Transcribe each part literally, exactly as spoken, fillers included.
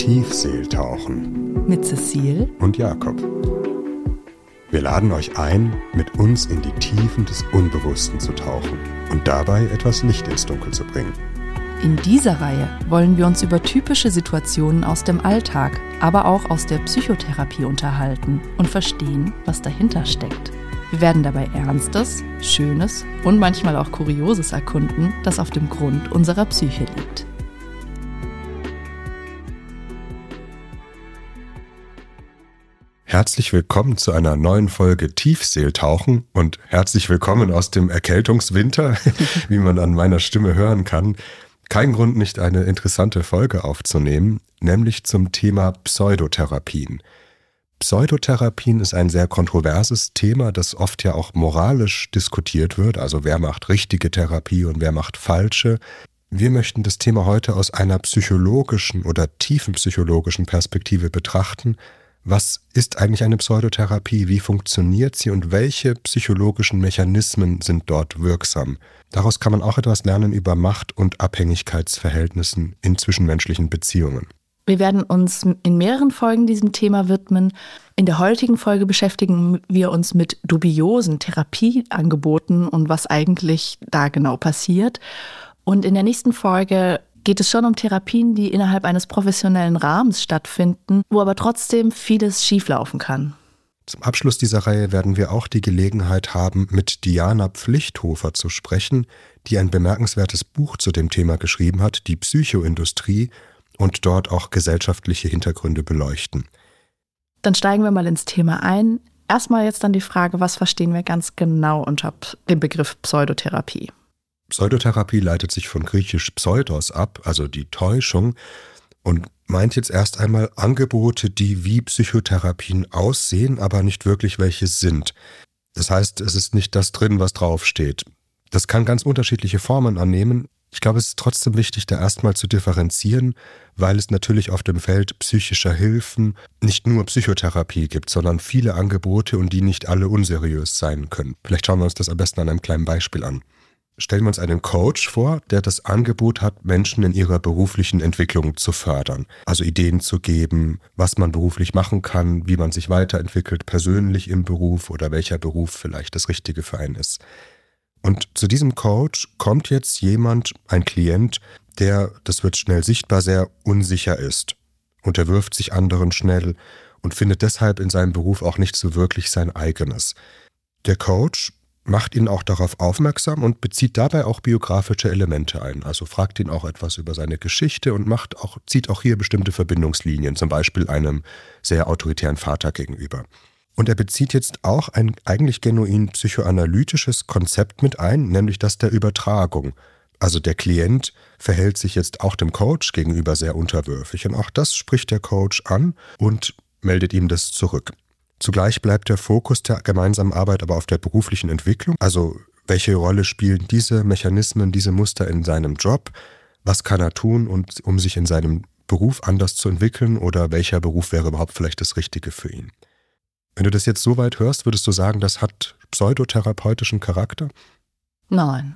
Tiefseeltauchen mit Cecile und Jakob. Wir laden euch ein, mit uns in die Tiefen des Unbewussten zu tauchen und dabei etwas Licht ins Dunkel zu bringen. In dieser Reihe wollen wir uns über typische Situationen aus dem Alltag, aber auch aus der Psychotherapie unterhalten und verstehen, was dahinter steckt. Wir werden dabei Ernstes, Schönes und manchmal auch Kurioses erkunden, das auf dem Grund unserer Psyche liegt. Herzlich willkommen zu einer neuen Folge Tiefseeltauchen und herzlich willkommen aus dem Erkältungswinter, wie man an meiner Stimme hören kann. Kein Grund, nicht eine interessante Folge aufzunehmen, nämlich zum Thema Pseudotherapien. Pseudotherapien ist ein sehr kontroverses Thema, das oft ja auch moralisch diskutiert wird, also wer macht richtige Therapie und wer macht falsche. Wir möchten das Thema heute aus einer psychologischen oder tiefenpsychologischen Perspektive betrachten. Was ist eigentlich eine Pseudotherapie? Wie funktioniert sie und welche psychologischen Mechanismen sind dort wirksam? Daraus kann man auch etwas lernen über Macht- und Abhängigkeitsverhältnissen in zwischenmenschlichen Beziehungen. Wir werden uns in mehreren Folgen diesem Thema widmen. In der heutigen Folge beschäftigen wir uns mit dubiosen Therapieangeboten und was eigentlich da genau passiert. Und in der nächsten Folge geht es schon um Therapien, die innerhalb eines professionellen Rahmens stattfinden, wo aber trotzdem vieles schieflaufen kann. Zum Abschluss dieser Reihe werden wir auch die Gelegenheit haben, mit Diana Pflichthofer zu sprechen, die ein bemerkenswertes Buch zu dem Thema geschrieben hat, die Psychoindustrie, und dort auch gesellschaftliche Hintergründe beleuchten. Dann steigen wir mal ins Thema ein. Erstmal jetzt dann die Frage, was verstehen wir ganz genau unter dem Begriff Pseudotherapie? Pseudotherapie leitet sich von griechisch Pseudos ab, also die Täuschung, und meint jetzt erst einmal Angebote, die wie Psychotherapien aussehen, aber nicht wirklich welche sind. Das heißt, es ist nicht das drin, was draufsteht. Das kann ganz unterschiedliche Formen annehmen. Ich glaube, es ist trotzdem wichtig, da erstmal zu differenzieren, weil es natürlich auf dem Feld psychischer Hilfen nicht nur Psychotherapie gibt, sondern viele Angebote und die nicht alle unseriös sein können. Vielleicht schauen wir uns das am besten an einem kleinen Beispiel an. Stellen wir uns einen Coach vor, der das Angebot hat, Menschen in ihrer beruflichen Entwicklung zu fördern. Also Ideen zu geben, was man beruflich machen kann, wie man sich weiterentwickelt, persönlich im Beruf oder welcher Beruf vielleicht das Richtige für einen ist. Und zu diesem Coach kommt jetzt jemand, ein Klient, der, das wird schnell sichtbar, sehr unsicher ist. Unterwirft sich anderen schnell und findet deshalb in seinem Beruf auch nicht so wirklich sein eigenes. Der Coach macht ihn auch darauf aufmerksam und bezieht dabei auch biografische Elemente ein. Also fragt ihn auch etwas über seine Geschichte und macht auch, zieht auch hier bestimmte Verbindungslinien, zum Beispiel einem sehr autoritären Vater gegenüber. Und er bezieht jetzt auch ein eigentlich genuin psychoanalytisches Konzept mit ein, nämlich das der Übertragung. Also der Klient verhält sich jetzt auch dem Coach gegenüber sehr unterwürfig. Und auch das spricht der Coach an und meldet ihm das zurück. Zugleich bleibt der Fokus der gemeinsamen Arbeit aber auf der beruflichen Entwicklung. Also welche Rolle spielen diese Mechanismen, diese Muster in seinem Job? Was kann er tun, und, um sich in seinem Beruf anders zu entwickeln? Oder welcher Beruf wäre überhaupt vielleicht das Richtige für ihn? Wenn du das jetzt so weit hörst, würdest du sagen, das hat pseudotherapeutischen Charakter? Nein.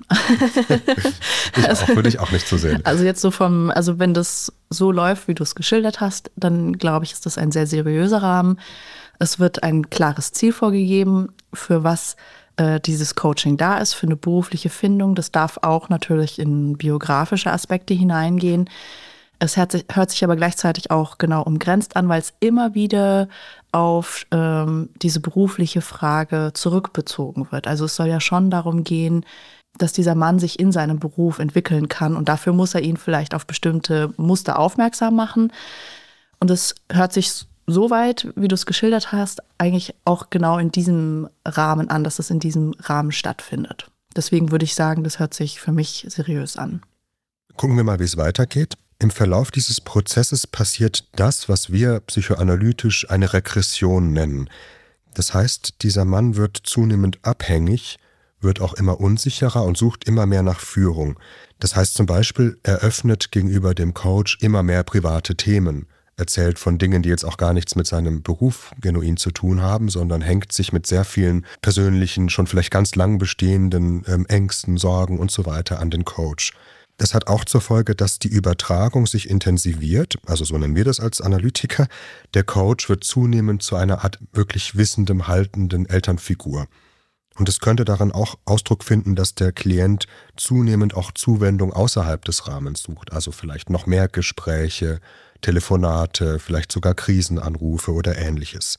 ich auch, würde ich auch nicht so sehen. Also jetzt so vom, also wenn das so läuft, wie du es geschildert hast, dann glaube ich, ist das ein sehr seriöser Rahmen. Es wird ein klares Ziel vorgegeben, für was äh, dieses Coaching da ist, für eine berufliche Findung. Das darf auch natürlich in biografische Aspekte hineingehen. Es hört sich, hört sich aber gleichzeitig auch genau umgrenzt an, weil es immer wieder auf ähm, diese berufliche Frage zurückbezogen wird. Also es soll ja schon darum gehen, dass dieser Mann sich in seinem Beruf entwickeln kann, und dafür muss er ihn vielleicht auf bestimmte Muster aufmerksam machen. Und es hört sich so weit, wie du es geschildert hast, eigentlich auch genau in diesem Rahmen an, dass es in diesem Rahmen stattfindet. Deswegen würde ich sagen, das hört sich für mich seriös an. Gucken wir mal, wie es weitergeht. Im Verlauf dieses Prozesses passiert das, was wir psychoanalytisch eine Regression nennen. Das heißt, dieser Mann wird zunehmend abhängig, wird auch immer unsicherer und sucht immer mehr nach Führung. Das heißt zum Beispiel, er öffnet gegenüber dem Coach immer mehr private Themen, erzählt von Dingen, die jetzt auch gar nichts mit seinem Beruf genuin zu tun haben, sondern hängt sich mit sehr vielen persönlichen, schon vielleicht ganz lang bestehenden ähm, Ängsten, Sorgen und so weiter an den Coach. Es hat auch zur Folge, dass die Übertragung sich intensiviert, also so nennen wir das als Analytiker. Der Coach wird zunehmend zu einer Art wirklich wissendem, haltenden Elternfigur. Und es könnte daran auch Ausdruck finden, dass der Klient zunehmend auch Zuwendung außerhalb des Rahmens sucht. Also vielleicht noch mehr Gespräche, Telefonate, vielleicht sogar Krisenanrufe oder Ähnliches.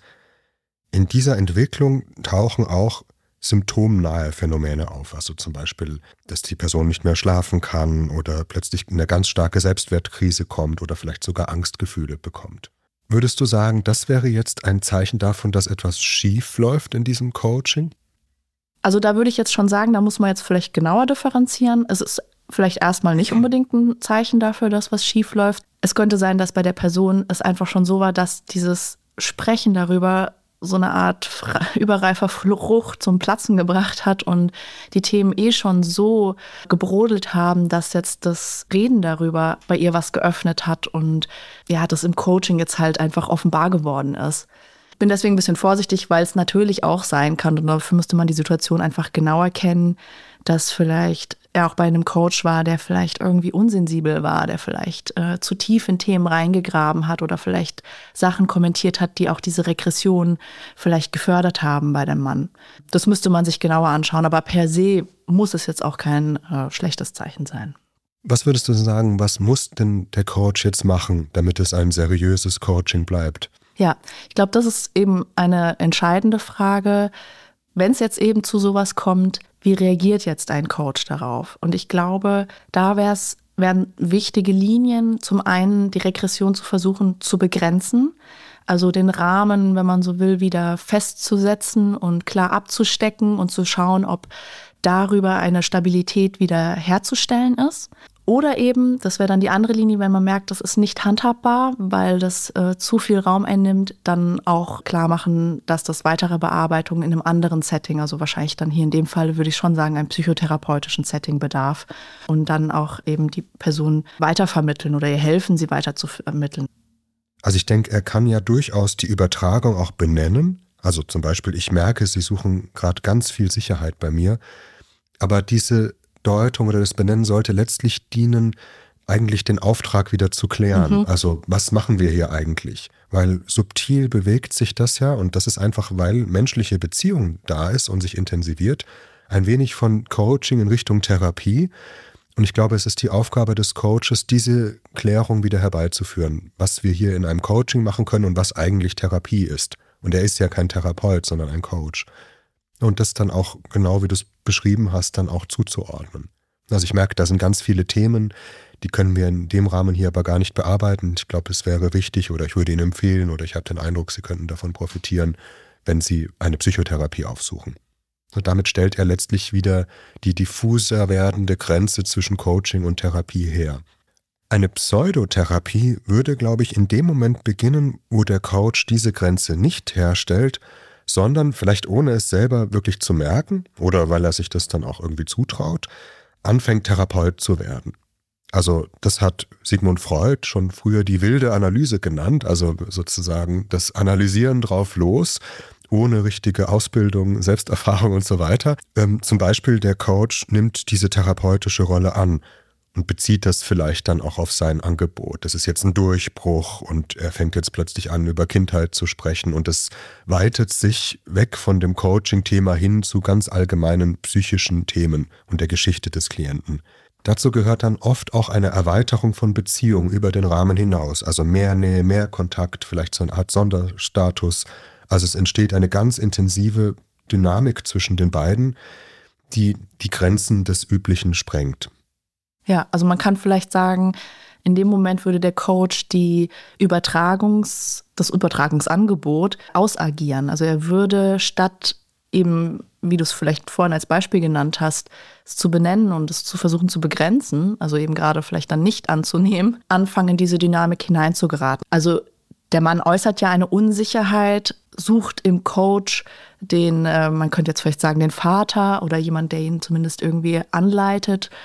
In dieser Entwicklung tauchen auch symptomnahe Phänomene auf. Also zum Beispiel, dass die Person nicht mehr schlafen kann oder plötzlich eine ganz starke Selbstwertkrise kommt oder vielleicht sogar Angstgefühle bekommt. Würdest du sagen, das wäre jetzt ein Zeichen davon, dass etwas schief läuft in diesem Coaching? Also da würde ich jetzt schon sagen, da muss man jetzt vielleicht genauer differenzieren. Es ist vielleicht erstmal nicht unbedingt ein Zeichen dafür, dass was schief läuft. Es könnte sein, dass bei der Person es einfach schon so war, dass dieses Sprechen darüber so eine Art überreifer Frucht zum Platzen gebracht hat und die Themen eh schon so gebrodelt haben, dass jetzt das Reden darüber bei ihr was geöffnet hat und ja, das im Coaching jetzt halt einfach offenbar geworden ist. Ich bin deswegen ein bisschen vorsichtig, weil es natürlich auch sein kann, und dafür müsste man die Situation einfach genauer kennen, dass vielleicht er auch bei einem Coach war, der vielleicht irgendwie unsensibel war, der vielleicht äh, zu tief in Themen reingegraben hat oder vielleicht Sachen kommentiert hat, die auch diese Regression vielleicht gefördert haben bei dem Mann. Das müsste man sich genauer anschauen, aber per se muss es jetzt auch kein äh, schlechtes Zeichen sein. Was würdest du sagen, was muss denn der Coach jetzt machen, damit es ein seriöses Coaching bleibt? Ja, ich glaube, das ist eben eine entscheidende Frage. Wenn es jetzt eben zu sowas kommt, wie reagiert jetzt ein Coach darauf? Und ich glaube, da wär's, wären wichtige Linien, zum einen die Regression zu versuchen zu begrenzen, also den Rahmen, wenn man so will, wieder festzusetzen und klar abzustecken und zu schauen, ob darüber eine Stabilität wieder herzustellen ist. Oder eben, das wäre dann die andere Linie, wenn man merkt, das ist nicht handhabbar, weil das äh, zu viel Raum einnimmt, dann auch klar machen, dass das weitere Bearbeitung in einem anderen Setting, also wahrscheinlich dann hier in dem Fall würde ich schon sagen, einem psychotherapeutischen Setting bedarf und dann auch eben die Person weitervermitteln oder ihr helfen, sie weiter zu vermitteln. Also ich denke, er kann ja durchaus die Übertragung auch benennen. Also zum Beispiel, ich merke, Sie suchen gerade ganz viel Sicherheit bei mir, aber diese Deutung oder das Benennen sollte letztlich dienen, eigentlich den Auftrag wieder zu klären. Mhm. Also was machen wir hier eigentlich? Weil subtil bewegt sich das ja und das ist einfach, weil menschliche Beziehung da ist und sich intensiviert, ein wenig von Coaching in Richtung Therapie. Und ich glaube, es ist die Aufgabe des Coaches, diese Klärung wieder herbeizuführen, was wir hier in einem Coaching machen können und was eigentlich Therapie ist. Und er ist ja kein Therapeut, sondern ein Coach. Und das dann auch, genau wie du es beschrieben hast, dann auch zuzuordnen. Also ich merke, da sind ganz viele Themen, die können wir in dem Rahmen hier aber gar nicht bearbeiten. Ich glaube, es wäre wichtig oder ich würde Ihnen empfehlen oder ich habe den Eindruck, Sie könnten davon profitieren, wenn Sie eine Psychotherapie aufsuchen. Und damit stellt er letztlich wieder die diffuser werdende Grenze zwischen Coaching und Therapie her. Eine Pseudotherapie würde, glaube ich, in dem Moment beginnen, wo der Coach diese Grenze nicht herstellt, sondern vielleicht ohne es selber wirklich zu merken oder weil er sich das dann auch irgendwie zutraut, anfängt Therapeut zu werden. Also das hat Sigmund Freud schon früher die wilde Analyse genannt, also sozusagen das Analysieren drauf los, ohne richtige Ausbildung, Selbsterfahrung und so weiter. Ähm, zum Beispiel der Coach nimmt diese therapeutische Rolle an und bezieht das vielleicht dann auch auf sein Angebot. Das ist jetzt ein Durchbruch und er fängt jetzt plötzlich an, über Kindheit zu sprechen und es weitet sich weg von dem Coaching-Thema hin zu ganz allgemeinen psychischen Themen und der Geschichte des Klienten. Dazu gehört dann oft auch eine Erweiterung von Beziehungen über den Rahmen hinaus, also mehr Nähe, mehr Kontakt, vielleicht so eine Art Sonderstatus. Also es entsteht eine ganz intensive Dynamik zwischen den beiden, die die Grenzen des Üblichen sprengt. Ja, also man kann vielleicht sagen, in dem Moment würde der Coach die Übertragungs, das Übertragungsangebot ausagieren. Also er würde statt eben, wie du es vielleicht vorhin als Beispiel genannt hast, es zu benennen und es zu versuchen zu begrenzen, also eben gerade vielleicht dann nicht anzunehmen, anfangen in diese Dynamik hineinzugeraten. Also der Mann äußert ja eine Unsicherheit, sucht im Coach den, äh, man könnte jetzt vielleicht sagen, den Vater oder jemand, der ihn zumindest irgendwie anleitet,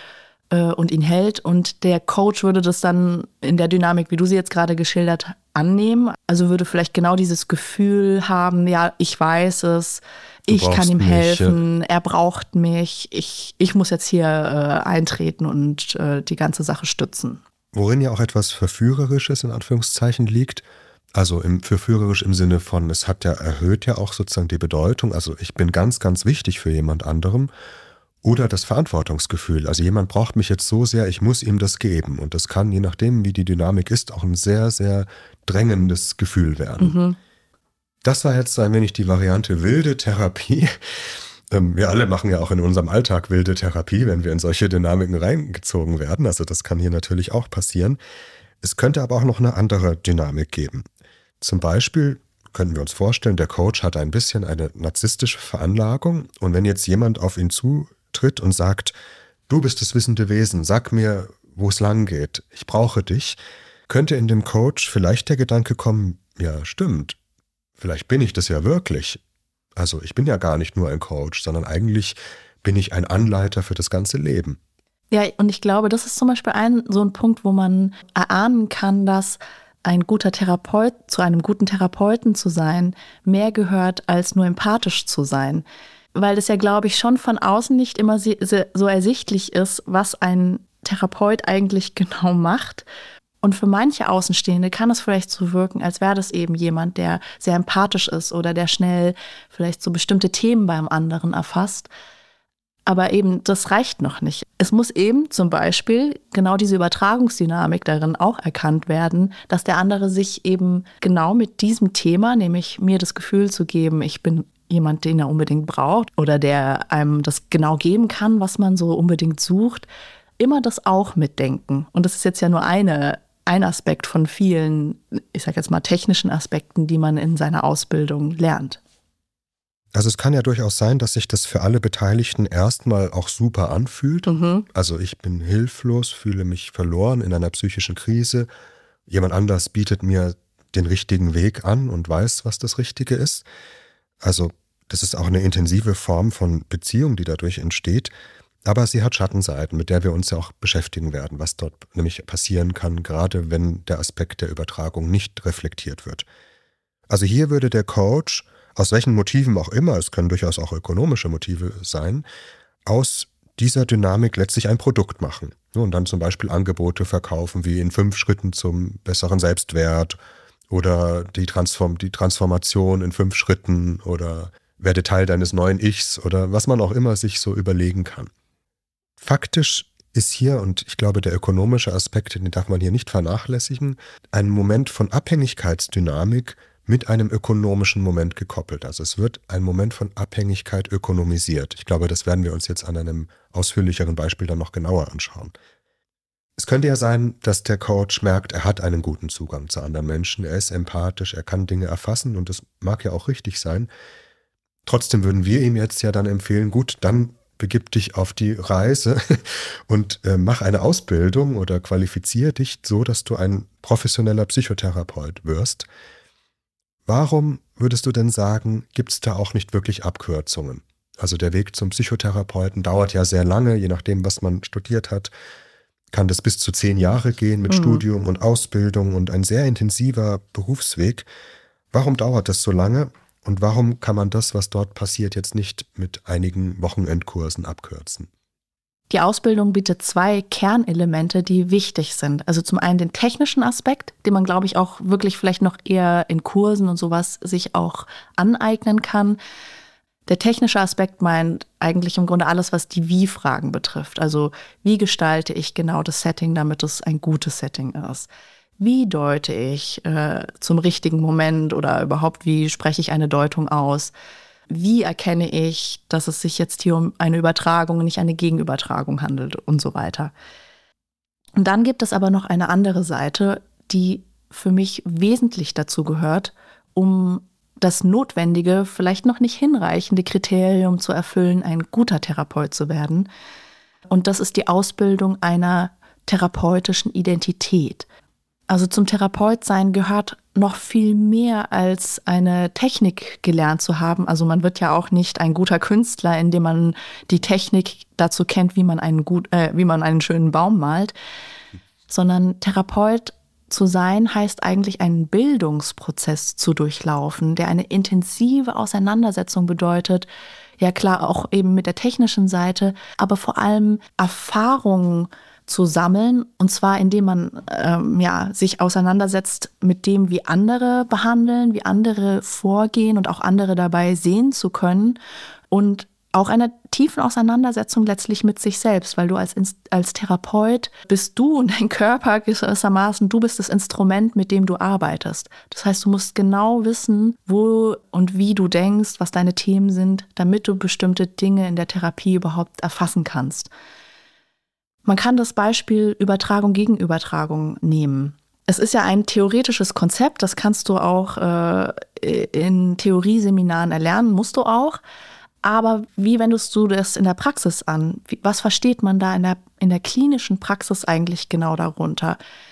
äh, und ihn hält. Und der Coach würde das dann in der Dynamik, wie du sie jetzt gerade geschildert, annehmen. Also würde vielleicht genau dieses Gefühl haben, ja, ich weiß es, Du ich kann ihm brauchst mich, helfen, er braucht mich, ich, ich muss jetzt hier äh, eintreten und äh, die ganze Sache stützen. Worin ja auch etwas Verführerisches in Anführungszeichen liegt. Also im, verführerisch im Sinne von, es hat ja erhöht ja auch sozusagen die Bedeutung. Also ich bin ganz, ganz wichtig für jemand anderem. Oder das Verantwortungsgefühl. Also jemand braucht mich jetzt so sehr, ich muss ihm das geben. Und das kann, je nachdem, wie die Dynamik ist, auch ein sehr, sehr drängendes Gefühl werden. Mhm. Das war jetzt ein wenig die Variante wilde Therapie. Ähm, wir alle machen ja auch in unserem Alltag wilde Therapie, wenn wir in solche Dynamiken reingezogen werden. Also das kann hier natürlich auch passieren. Es könnte aber auch noch eine andere Dynamik geben. Zum Beispiel können wir uns vorstellen, der Coach hat ein bisschen eine narzisstische Veranlagung. Und wenn jetzt jemand auf ihn zutritt und sagt, du bist das wissende Wesen, sag mir, wo es lang geht, ich brauche dich, könnte in dem Coach vielleicht der Gedanke kommen, ja stimmt, vielleicht bin ich das ja wirklich. Also ich bin ja gar nicht nur ein Coach, sondern eigentlich bin ich ein Anleiter für das ganze Leben. Ja, und ich glaube, das ist zum Beispiel ein so ein Punkt, wo man erahnen kann, dass ein guter Therapeut, zu einem guten Therapeuten zu sein, mehr gehört, als nur empathisch zu sein. Weil das ja, glaube ich, schon von außen nicht immer so ersichtlich ist, was ein Therapeut eigentlich genau macht. Und für manche Außenstehende kann es vielleicht so wirken, als wäre das eben jemand, der sehr empathisch ist oder der schnell vielleicht so bestimmte Themen beim anderen erfasst. Aber eben, das reicht noch nicht. Es muss eben zum Beispiel genau diese Übertragungsdynamik darin auch erkannt werden, dass der andere sich eben genau mit diesem Thema, nämlich mir das Gefühl zu geben, ich bin jemand, den er unbedingt braucht oder der einem das genau geben kann, was man so unbedingt sucht, immer das auch mitdenken. Und das ist jetzt ja nur eine, ein Aspekt von vielen, ich sage jetzt mal technischen Aspekten, die man in seiner Ausbildung lernt. Also es kann ja durchaus sein, dass sich das für alle Beteiligten erstmal auch super anfühlt. Mhm. Also ich bin hilflos, fühle mich verloren in einer psychischen Krise. Jemand anders bietet mir den richtigen Weg an und weiß, was das Richtige ist. Also das ist auch eine intensive Form von Beziehung, die dadurch entsteht. Aber sie hat Schattenseiten, mit der wir uns ja auch beschäftigen werden, was dort nämlich passieren kann, gerade wenn der Aspekt der Übertragung nicht reflektiert wird. Also hier würde der Coach, aus welchen Motiven auch immer, es können durchaus auch ökonomische Motive sein, aus dieser Dynamik letztlich ein Produkt machen. Und dann zum Beispiel Angebote verkaufen, wie in fünf Schritten zum besseren Selbstwert oder die, Transform- die Transformation in fünf Schritten oder werde Teil deines neuen Ichs oder was man auch immer sich so überlegen kann. Faktisch ist hier, und ich glaube, der ökonomische Aspekt, den darf man hier nicht vernachlässigen, ein Moment von Abhängigkeitsdynamik mit einem ökonomischen Moment gekoppelt. Also es wird ein Moment von Abhängigkeit ökonomisiert. Ich glaube, das werden wir uns jetzt an einem ausführlicheren Beispiel dann noch genauer anschauen. Es könnte ja sein, dass der Coach merkt, er hat einen guten Zugang zu anderen Menschen, er ist empathisch, er kann Dinge erfassen und das mag ja auch richtig sein. Trotzdem würden wir ihm jetzt ja dann empfehlen, gut, dann begib dich auf die Reise und äh, mach eine Ausbildung oder qualifiziere dich so, dass du ein professioneller Psychotherapeut wirst. Warum würdest du denn sagen, gibt es da auch nicht wirklich Abkürzungen? Also der Weg zum Psychotherapeuten dauert ja sehr lange, je nachdem, was man studiert hat. Kann das bis zu zehn Jahre gehen mit mhm. Studium und Ausbildung und ein sehr intensiver Berufsweg. Warum dauert das so lange? Und warum kann man das, was dort passiert, jetzt nicht mit einigen Wochenendkursen abkürzen? Die Ausbildung bietet zwei Kernelemente, die wichtig sind. Also zum einen den technischen Aspekt, den man, glaube ich, auch wirklich vielleicht noch eher in Kursen und sowas sich auch aneignen kann. Der technische Aspekt meint eigentlich im Grunde alles, was die Wie-Fragen betrifft. Also wie gestalte ich genau das Setting, damit es ein gutes Setting ist? Wie deute ich äh, zum richtigen Moment oder überhaupt, wie spreche ich eine Deutung aus? Wie erkenne ich, dass es sich jetzt hier um eine Übertragung und nicht eine Gegenübertragung handelt und so weiter. Und dann gibt es aber noch eine andere Seite, die für mich wesentlich dazu gehört, um das notwendige, vielleicht noch nicht hinreichende Kriterium zu erfüllen, ein guter Therapeut zu werden. Und das ist die Ausbildung einer therapeutischen Identität. Also zum Therapeutsein gehört noch viel mehr als eine Technik gelernt zu haben. Also man wird ja auch nicht ein guter Künstler, indem man die Technik dazu kennt, wie man einen gut, äh, wie man einen schönen Baum malt, sondern Therapeut zu sein heißt eigentlich einen Bildungsprozess zu durchlaufen, der eine intensive Auseinandersetzung bedeutet. Ja klar, auch eben mit der technischen Seite, aber vor allem Erfahrungen zu sammeln, und zwar indem man ähm, ja, sich auseinandersetzt mit dem, wie andere behandeln, wie andere vorgehen und auch andere dabei sehen zu können und auch einer tiefen Auseinandersetzung letztlich mit sich selbst, weil du als, als Therapeut bist du und dein Körper gewissermaßen, du bist das Instrument, mit dem du arbeitest. Das heißt, du musst genau wissen, wo und wie du denkst, was deine Themen sind, damit du bestimmte Dinge in der Therapie überhaupt erfassen kannst. Man kann das Beispiel Übertragung gegen Übertragung nehmen. Es ist ja ein theoretisches Konzept, das kannst du auch äh, in Theorieseminaren erlernen, musst du auch. Aber wie wendest du das in der Praxis an? Was versteht man da in der, in der klinischen Praxis eigentlich genau darunter?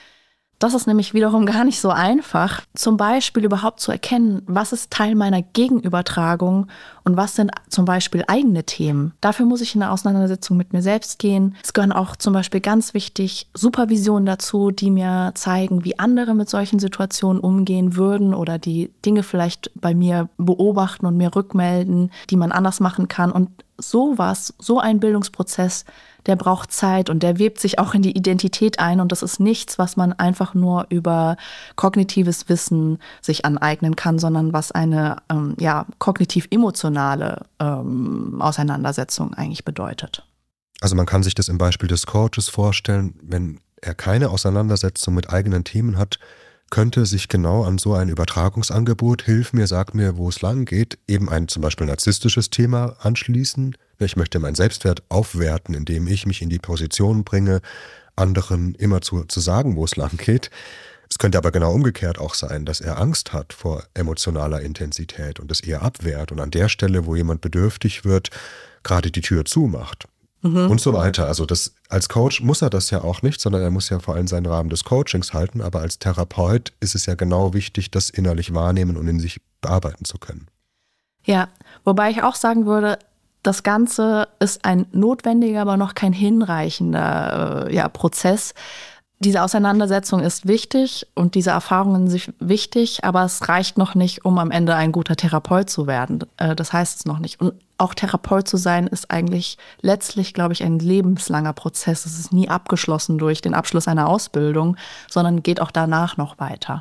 Das ist nämlich wiederum gar nicht so einfach, zum Beispiel überhaupt zu erkennen, was ist Teil meiner Gegenübertragung und was sind zum Beispiel eigene Themen. Dafür muss ich in eine Auseinandersetzung mit mir selbst gehen. Es gehören auch zum Beispiel ganz wichtig Supervisionen dazu, die mir zeigen, wie andere mit solchen Situationen umgehen würden oder die Dinge vielleicht bei mir beobachten und mir rückmelden, die man anders machen kann. Und sowas, so ein Bildungsprozess, der braucht Zeit und der webt sich auch in die Identität ein. Und das ist nichts, was man einfach nur über kognitives Wissen sich aneignen kann, sondern was eine ähm, ja, kognitiv-emotionale ähm, Auseinandersetzung eigentlich bedeutet. Also man kann sich das im Beispiel des Coaches vorstellen, wenn er keine Auseinandersetzung mit eigenen Themen hat, könnte sich genau an so ein Übertragungsangebot, hilf mir, sag mir, wo es lang geht, eben ein zum Beispiel narzisstisches Thema anschließen. Ich möchte meinen Selbstwert aufwerten, indem ich mich in die Position bringe, anderen immer zu, zu sagen, wo es lang geht. Es könnte aber genau umgekehrt auch sein, dass er Angst hat vor emotionaler Intensität und es eher abwehrt und an der Stelle, wo jemand bedürftig wird, gerade die Tür zumacht. Mhm. Und so weiter. Also das, als Coach muss er das ja auch nicht, sondern er muss ja vor allem seinen Rahmen des Coachings halten. Aber als Therapeut ist es ja genau wichtig, das innerlich wahrnehmen und in sich bearbeiten zu können. Ja, wobei ich auch sagen würde, das Ganze ist ein notwendiger, aber noch kein hinreichender äh, ja, Prozess. Diese Auseinandersetzung ist wichtig und diese Erfahrungen sind wichtig, aber es reicht noch nicht, um am Ende ein guter Therapeut zu werden. Äh, das heißt es noch nicht. Und auch Therapeut zu sein, ist eigentlich letztlich, glaube ich, ein lebenslanger Prozess. Es ist nie abgeschlossen durch den Abschluss einer Ausbildung, sondern geht auch danach noch weiter.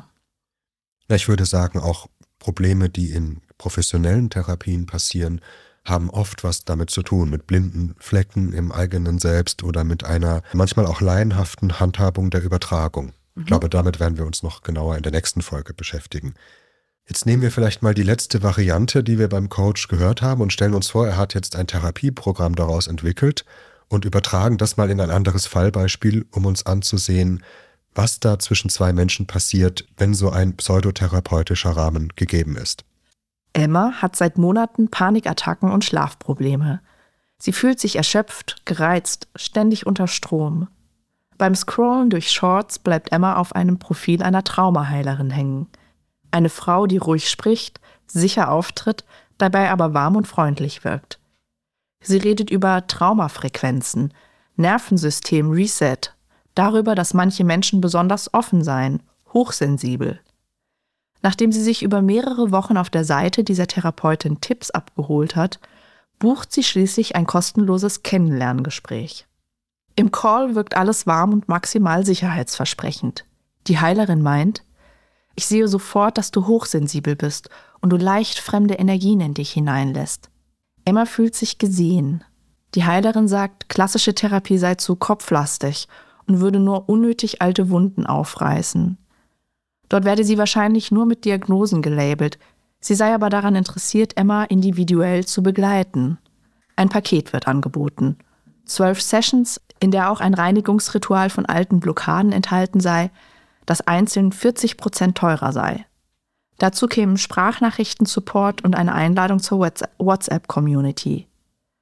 Ja, ich würde sagen, auch Probleme, die in professionellen Therapien passieren, haben oft was damit zu tun, mit blinden Flecken im eigenen Selbst oder mit einer manchmal auch laienhaften Handhabung der Übertragung. Mhm. Ich glaube, damit werden wir uns noch genauer in der nächsten Folge beschäftigen. Jetzt nehmen wir vielleicht mal die letzte Variante, die wir beim Coach gehört haben und stellen uns vor, er hat jetzt ein Therapieprogramm daraus entwickelt und übertragen das mal in ein anderes Fallbeispiel, um uns anzusehen, was da zwischen zwei Menschen passiert, wenn so ein pseudotherapeutischer Rahmen gegeben ist. Emma hat seit Monaten Panikattacken und Schlafprobleme. Sie fühlt sich erschöpft, gereizt, ständig unter Strom. Beim Scrollen durch Shorts bleibt Emma auf einem Profil einer Traumaheilerin hängen. Eine Frau, die ruhig spricht, sicher auftritt, dabei aber warm und freundlich wirkt. Sie redet über Traumafrequenzen, Nervensystem Reset, darüber, dass manche Menschen besonders offen seien, hochsensibel. Nachdem sie sich über mehrere Wochen auf der Seite dieser Therapeutin Tipps abgeholt hat, bucht sie schließlich ein kostenloses Kennenlerngespräch. Im Call wirkt alles warm und maximal sicherheitsversprechend. Die Heilerin meint, ich sehe sofort, dass du hochsensibel bist und du leicht fremde Energien in dich hineinlässt. Emma fühlt sich gesehen. Die Heilerin sagt, klassische Therapie sei zu kopflastig und würde nur unnötig alte Wunden aufreißen. Dort werde sie wahrscheinlich nur mit Diagnosen gelabelt. Sie sei aber daran interessiert, Emma individuell zu begleiten. Ein Paket wird angeboten. Zwölf Sessions, in der auch ein Reinigungsritual von alten Blockaden enthalten sei, das einzeln vierzig Prozent teurer sei. Dazu kämen Sprachnachrichten-Support und eine Einladung zur WhatsApp-Community.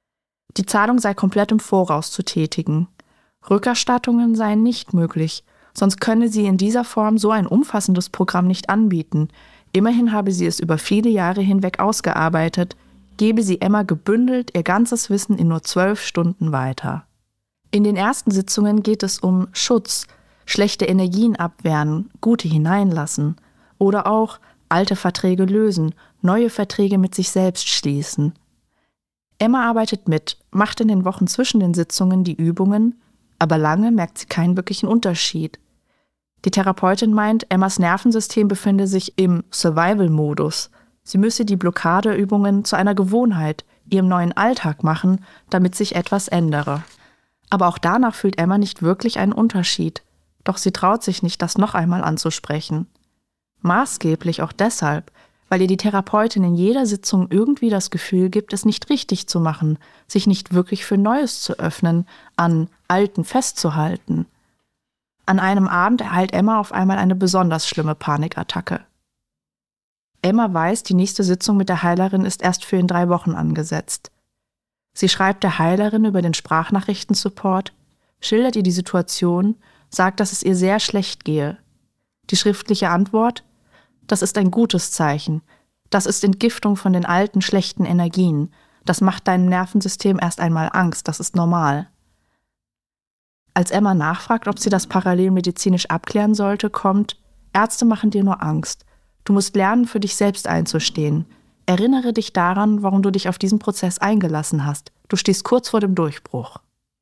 Die Zahlung sei komplett im Voraus zu tätigen. Rückerstattungen seien nicht möglich, Sonst könne sie in dieser Form so ein umfassendes Programm nicht anbieten. Immerhin habe sie es über viele Jahre hinweg ausgearbeitet, gebe sie Emma gebündelt ihr ganzes Wissen in nur zwölf Stunden weiter. In den ersten Sitzungen geht es um Schutz, schlechte Energien abwehren, gute hineinlassen oder auch alte Verträge lösen, neue Verträge mit sich selbst schließen. Emma arbeitet mit, macht in den Wochen zwischen den Sitzungen die Übungen, aber lange merkt sie keinen wirklichen Unterschied. Die Therapeutin meint, Emmas Nervensystem befinde sich im Survival-Modus. Sie müsse die Blockadeübungen zu einer Gewohnheit, ihrem neuen Alltag machen, damit sich etwas ändere. Aber auch danach fühlt Emma nicht wirklich einen Unterschied. Doch sie traut sich nicht, das noch einmal anzusprechen. Maßgeblich auch deshalb, weil ihr die Therapeutin in jeder Sitzung irgendwie das Gefühl gibt, es nicht richtig zu machen, sich nicht wirklich für Neues zu öffnen, an Alten festzuhalten. An einem Abend erhält Emma auf einmal eine besonders schlimme Panikattacke. Emma weiß, die nächste Sitzung mit der Heilerin ist erst für in drei Wochen angesetzt. Sie schreibt der Heilerin über den Sprachnachrichtensupport, schildert ihr die Situation, sagt, dass es ihr sehr schlecht gehe. Die schriftliche Antwort: Das ist ein gutes Zeichen. Das ist Entgiftung von den alten, schlechten Energien. Das macht deinem Nervensystem erst einmal Angst, das ist normal. Als Emma nachfragt, ob sie das parallel medizinisch abklären sollte, kommt: Ärzte machen dir nur Angst. Du musst lernen, für dich selbst einzustehen. Erinnere dich daran, warum du dich auf diesen Prozess eingelassen hast. Du stehst kurz vor dem Durchbruch.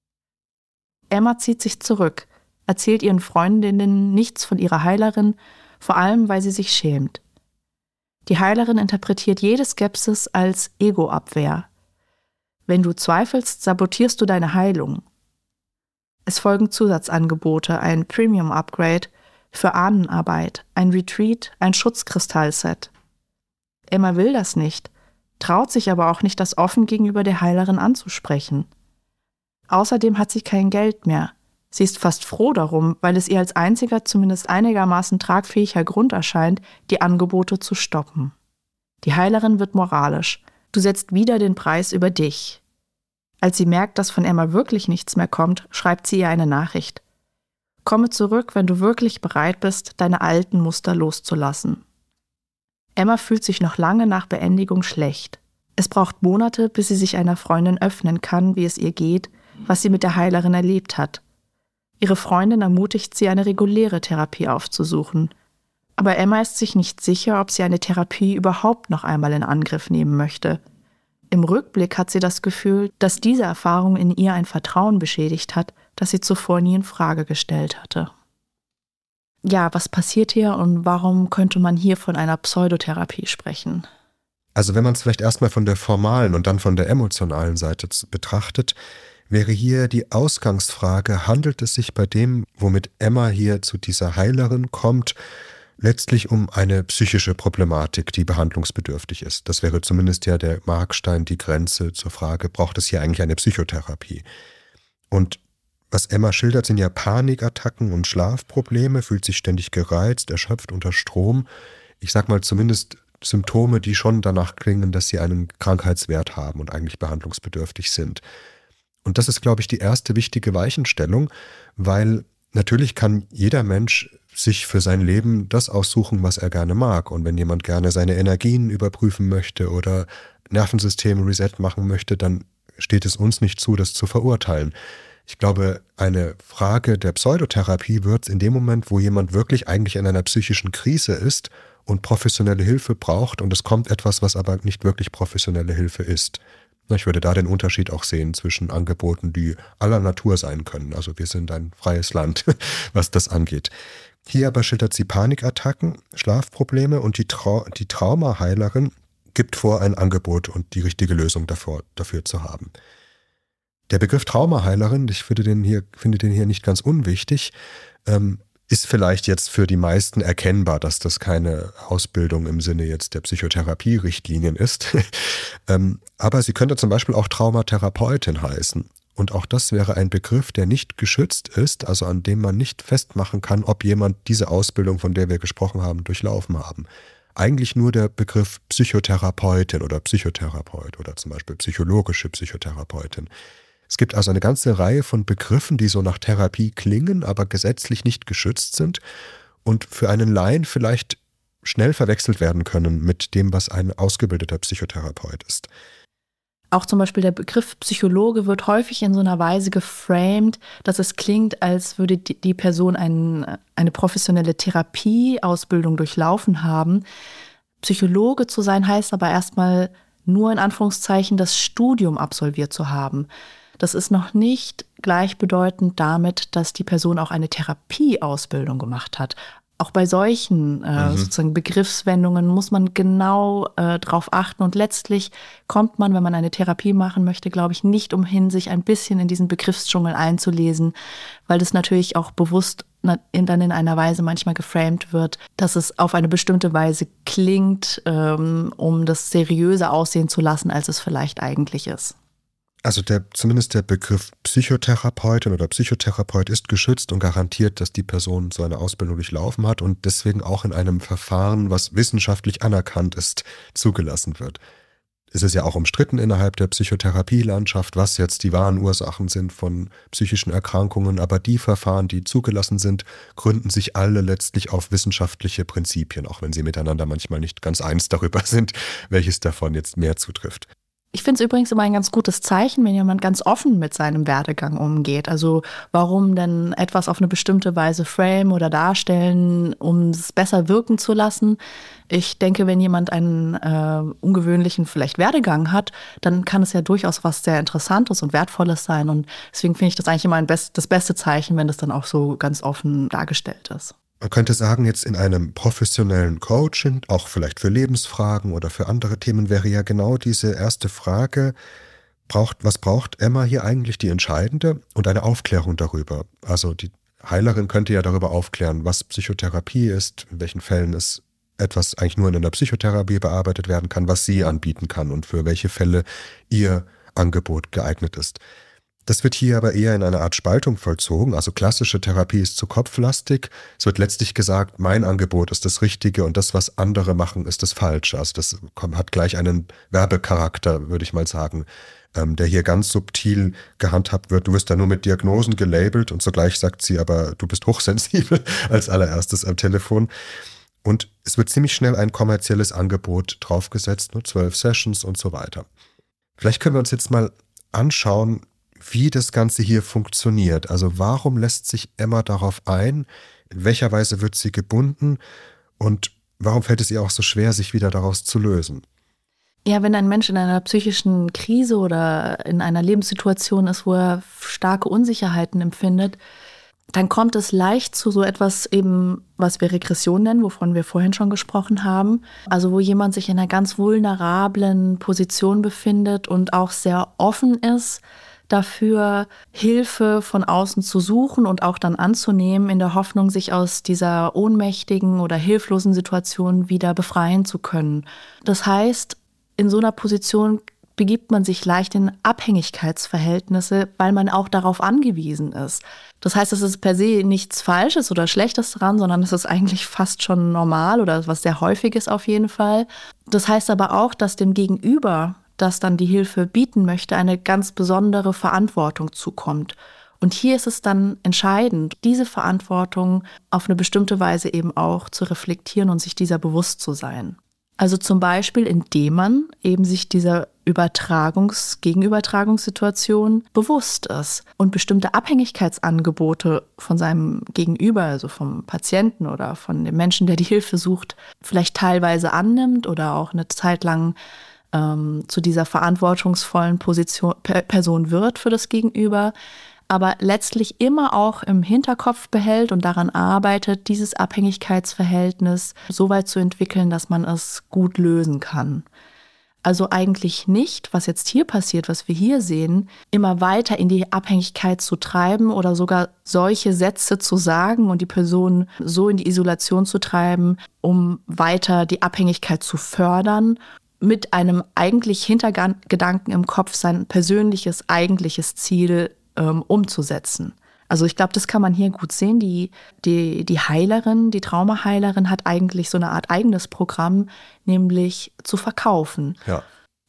Emma zieht sich zurück, erzählt ihren Freundinnen nichts von ihrer Heilerin, vor allem, weil sie sich schämt. Die Heilerin interpretiert jede Skepsis als Ego-Abwehr. Wenn du zweifelst, sabotierst du deine Heilung. Es folgen Zusatzangebote, ein Premium-Upgrade für Ahnenarbeit, ein Retreat, ein Schutzkristallset. Emma will das nicht, traut sich aber auch nicht, das offen gegenüber der Heilerin anzusprechen. Außerdem hat sie kein Geld mehr. Sie ist fast froh darum, weil es ihr als einziger, zumindest einigermaßen tragfähiger Grund erscheint, die Angebote zu stoppen. Die Heilerin wird moralisch. Du setzt wieder den Preis über dich. Als sie merkt, dass von Emma wirklich nichts mehr kommt, schreibt sie ihr eine Nachricht. Komme zurück, wenn du wirklich bereit bist, deine alten Muster loszulassen. Emma fühlt sich noch lange nach Beendigung schlecht. Es braucht Monate, bis sie sich einer Freundin öffnen kann, wie es ihr geht, was sie mit der Heilerin erlebt hat. Ihre Freundin ermutigt sie, eine reguläre Therapie aufzusuchen. Aber Emma ist sich nicht sicher, ob sie eine Therapie überhaupt noch einmal in Angriff nehmen möchte. Im Rückblick hat sie das Gefühl, dass diese Erfahrung in ihr ein Vertrauen beschädigt hat, das sie zuvor nie in Frage gestellt hatte. Ja, was passiert hier und warum könnte man hier von einer Pseudotherapie sprechen? Also wenn man es vielleicht erstmal von der formalen und dann von der emotionalen Seite betrachtet, wäre hier die Ausgangsfrage: Handelt es sich bei dem, womit Emma hier zu dieser Heilerin kommt, letztlich um eine psychische Problematik, die behandlungsbedürftig ist? Das wäre zumindest ja der Markstein, die Grenze zur Frage, braucht es hier eigentlich eine Psychotherapie? Und was Emma schildert, sind ja Panikattacken und Schlafprobleme, fühlt sich ständig gereizt, erschöpft, unter Strom. Ich sag mal zumindest Symptome, die schon danach klingen, dass sie einen Krankheitswert haben und eigentlich behandlungsbedürftig sind. Und das ist, glaube ich, die erste wichtige Weichenstellung, weil natürlich kann jeder Mensch sich für sein Leben das aussuchen, was er gerne mag. Und wenn jemand gerne seine Energien überprüfen möchte oder Nervensystem-Reset machen möchte, dann steht es uns nicht zu, das zu verurteilen. Ich glaube, eine Frage der Pseudotherapie wird in dem Moment, wo jemand wirklich eigentlich in einer psychischen Krise ist und professionelle Hilfe braucht und es kommt etwas, was aber nicht wirklich professionelle Hilfe ist. Ich würde da den Unterschied auch sehen zwischen Angeboten, die aller Natur sein können. Also wir sind ein freies Land, was das angeht. Hier aber schildert sie Panikattacken, Schlafprobleme und die, Trau- die Traumaheilerin gibt vor, ein Angebot und die richtige Lösung dafür, dafür zu haben. Der Begriff Traumaheilerin, ich finde den hier, finde den hier nicht ganz unwichtig, ähm, ist vielleicht jetzt für die meisten erkennbar, dass das keine Ausbildung im Sinne jetzt der Psychotherapie-Richtlinien ist. ähm, aber sie könnte zum Beispiel auch Traumatherapeutin heißen. Und auch das wäre ein Begriff, der nicht geschützt ist, also an dem man nicht festmachen kann, ob jemand diese Ausbildung, von der wir gesprochen haben, durchlaufen haben. Eigentlich nur der Begriff Psychotherapeutin oder Psychotherapeut oder zum Beispiel psychologische Psychotherapeutin. Es gibt also eine ganze Reihe von Begriffen, die so nach Therapie klingen, aber gesetzlich nicht geschützt sind und für einen Laien vielleicht schnell verwechselt werden können mit dem, was ein ausgebildeter Psychotherapeut ist. Auch zum Beispiel der Begriff Psychologe wird häufig in so einer Weise geframed, dass es klingt, als würde die Person ein, eine professionelle Therapieausbildung durchlaufen haben. Psychologe zu sein heißt aber erstmal nur in Anführungszeichen das Studium absolviert zu haben. Das ist noch nicht gleichbedeutend damit, dass die Person auch eine Therapieausbildung gemacht hat. Auch bei solchen äh, mhm. sozusagen Begriffswendungen muss man genau äh, drauf achten. Und letztlich kommt man, wenn man eine Therapie machen möchte, glaube ich, nicht umhin, sich ein bisschen in diesen Begriffsdschungel einzulesen, weil das natürlich auch bewusst in, dann in einer Weise manchmal geframed wird, dass es auf eine bestimmte Weise klingt, ähm, um das seriöser aussehen zu lassen, als es vielleicht eigentlich ist. Also der, zumindest der Begriff Psychotherapeutin oder Psychotherapeut ist geschützt und garantiert, dass die Person so eine Ausbildung durchlaufen hat und deswegen auch in einem Verfahren, was wissenschaftlich anerkannt ist, zugelassen wird. Es ist ja auch umstritten innerhalb der Psychotherapielandschaft, was jetzt die wahren Ursachen sind von psychischen Erkrankungen, aber die Verfahren, die zugelassen sind, gründen sich alle letztlich auf wissenschaftliche Prinzipien, auch wenn sie miteinander manchmal nicht ganz eins darüber sind, welches davon jetzt mehr zutrifft. Ich finde es übrigens immer ein ganz gutes Zeichen, wenn jemand ganz offen mit seinem Werdegang umgeht. Also warum denn etwas auf eine bestimmte Weise frame oder darstellen, um es besser wirken zu lassen. Ich denke, wenn jemand einen äh, ungewöhnlichen vielleicht Werdegang hat, dann kann es ja durchaus was sehr Interessantes und Wertvolles sein. Und deswegen finde ich das eigentlich immer ein best, das beste Zeichen, wenn das dann auch so ganz offen dargestellt ist. Man könnte sagen, jetzt in einem professionellen Coaching, auch vielleicht für Lebensfragen oder für andere Themen, wäre ja genau diese erste Frage, braucht, was braucht Emma hier eigentlich, die entscheidende, und eine Aufklärung darüber. Also die Heilerin könnte ja darüber aufklären, was Psychotherapie ist, in welchen Fällen es etwas eigentlich nur in einer Psychotherapie bearbeitet werden kann, was sie anbieten kann und für welche Fälle ihr Angebot geeignet ist. Das wird hier aber eher in einer Art Spaltung vollzogen. Also klassische Therapie ist zu kopflastig. Es wird letztlich gesagt, mein Angebot ist das Richtige und das, was andere machen, ist das Falsche. Also das hat gleich einen Werbecharakter, würde ich mal sagen, ähm, der hier ganz subtil gehandhabt wird. Du wirst da nur mit Diagnosen gelabelt und zugleich sagt sie aber, du bist hochsensibel als allererstes am Telefon. Und es wird ziemlich schnell ein kommerzielles Angebot draufgesetzt, nur zwölf Sessions und so weiter. Vielleicht können wir uns jetzt mal anschauen, wie das Ganze hier funktioniert. Also warum lässt sich Emma darauf ein? In welcher Weise wird sie gebunden? Und warum fällt es ihr auch so schwer, sich wieder daraus zu lösen? Ja, wenn ein Mensch in einer psychischen Krise oder in einer Lebenssituation ist, wo er starke Unsicherheiten empfindet, dann kommt es leicht zu so etwas eben, was wir Regression nennen, wovon wir vorhin schon gesprochen haben. Also wo jemand sich in einer ganz vulnerablen Position befindet und auch sehr offen ist dafür, Hilfe von außen zu suchen und auch dann anzunehmen, in der Hoffnung, sich aus dieser ohnmächtigen oder hilflosen Situation wieder befreien zu können. Das heißt, in so einer Position begibt man sich leicht in Abhängigkeitsverhältnisse, weil man auch darauf angewiesen ist. Das heißt, es ist per se nichts Falsches oder Schlechtes dran, sondern es ist eigentlich fast schon normal oder was sehr Häufiges auf jeden Fall. Das heißt aber auch, dass dem Gegenüber, das dann die Hilfe bieten möchte, eine ganz besondere Verantwortung zukommt. Und hier ist es dann entscheidend, diese Verantwortung auf eine bestimmte Weise eben auch zu reflektieren und sich dieser bewusst zu sein. Also zum Beispiel, indem man eben sich dieser Übertragungs-, Gegenübertragungssituation bewusst ist und bestimmte Abhängigkeitsangebote von seinem Gegenüber, also vom Patienten oder von dem Menschen, der die Hilfe sucht, vielleicht teilweise annimmt oder auch eine Zeit lang ähm, zu dieser verantwortungsvollen Position, Person wird für das Gegenüber, aber letztlich immer auch im Hinterkopf behält und daran arbeitet, dieses Abhängigkeitsverhältnis so weit zu entwickeln, dass man es gut lösen kann. Also eigentlich nicht, was jetzt hier passiert, was wir hier sehen, immer weiter in die Abhängigkeit zu treiben oder sogar solche Sätze zu sagen und die Person so in die Isolation zu treiben, um weiter die Abhängigkeit zu fördern, mit einem eigentlich Hintergedanken im Kopf, sein persönliches, eigentliches Ziel ähm, umzusetzen. Also ich glaube, das kann man hier gut sehen. Die, die, die Heilerin, die Traumaheilerin hat eigentlich so eine Art eigenes Programm, nämlich zu verkaufen. Ja.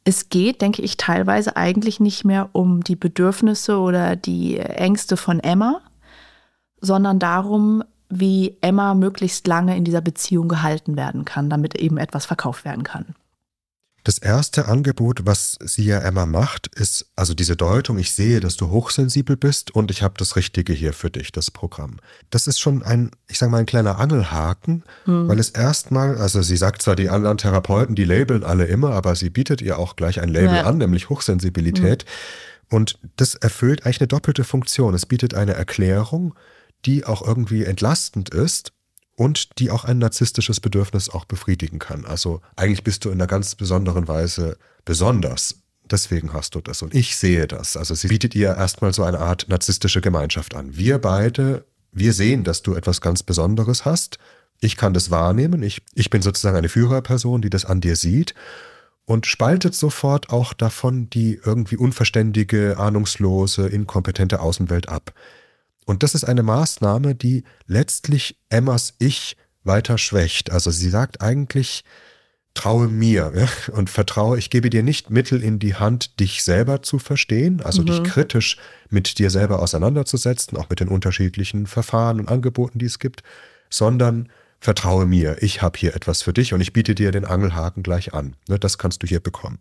Es geht, denke ich, teilweise eigentlich nicht mehr um die Bedürfnisse oder die Ängste von Emma, sondern darum, wie Emma möglichst lange in dieser Beziehung gehalten werden kann, damit eben etwas verkauft werden kann. Das erste Angebot, was sie ja Emma macht, ist also diese Deutung, ich sehe, dass du hochsensibel bist und ich habe das Richtige hier für dich, das Programm. Das ist schon ein, ich sage mal, ein kleiner Angelhaken, hm. weil es erstmal, also sie sagt zwar, die anderen Therapeuten, die labeln alle immer, aber sie bietet ihr auch gleich ein Label ja. an, nämlich Hochsensibilität. Hm. Und das erfüllt eigentlich eine doppelte Funktion. Es bietet eine Erklärung, die auch irgendwie entlastend ist und die auch ein narzisstisches Bedürfnis auch befriedigen kann. Also eigentlich bist du in einer ganz besonderen Weise besonders. Deswegen hast du das und ich sehe das. Also sie bietet ihr erstmal so eine Art narzisstische Gemeinschaft an. Wir beide, wir sehen, dass du etwas ganz Besonderes hast. Ich kann das wahrnehmen. Ich, ich bin sozusagen eine Führerperson, die das an dir sieht und spaltet sofort auch davon die irgendwie unverständige, ahnungslose, inkompetente Außenwelt ab. Und das ist eine Maßnahme, die letztlich Emmas Ich weiter schwächt. Also sie sagt eigentlich, traue mir ja, und vertraue, ich gebe dir nicht Mittel in die Hand, dich selber zu verstehen, also mhm. dich kritisch mit dir selber auseinanderzusetzen, auch mit den unterschiedlichen Verfahren und Angeboten, die es gibt, sondern vertraue mir, ich habe hier etwas für dich und ich biete dir den Angelhaken gleich an. Das kannst du hier bekommen.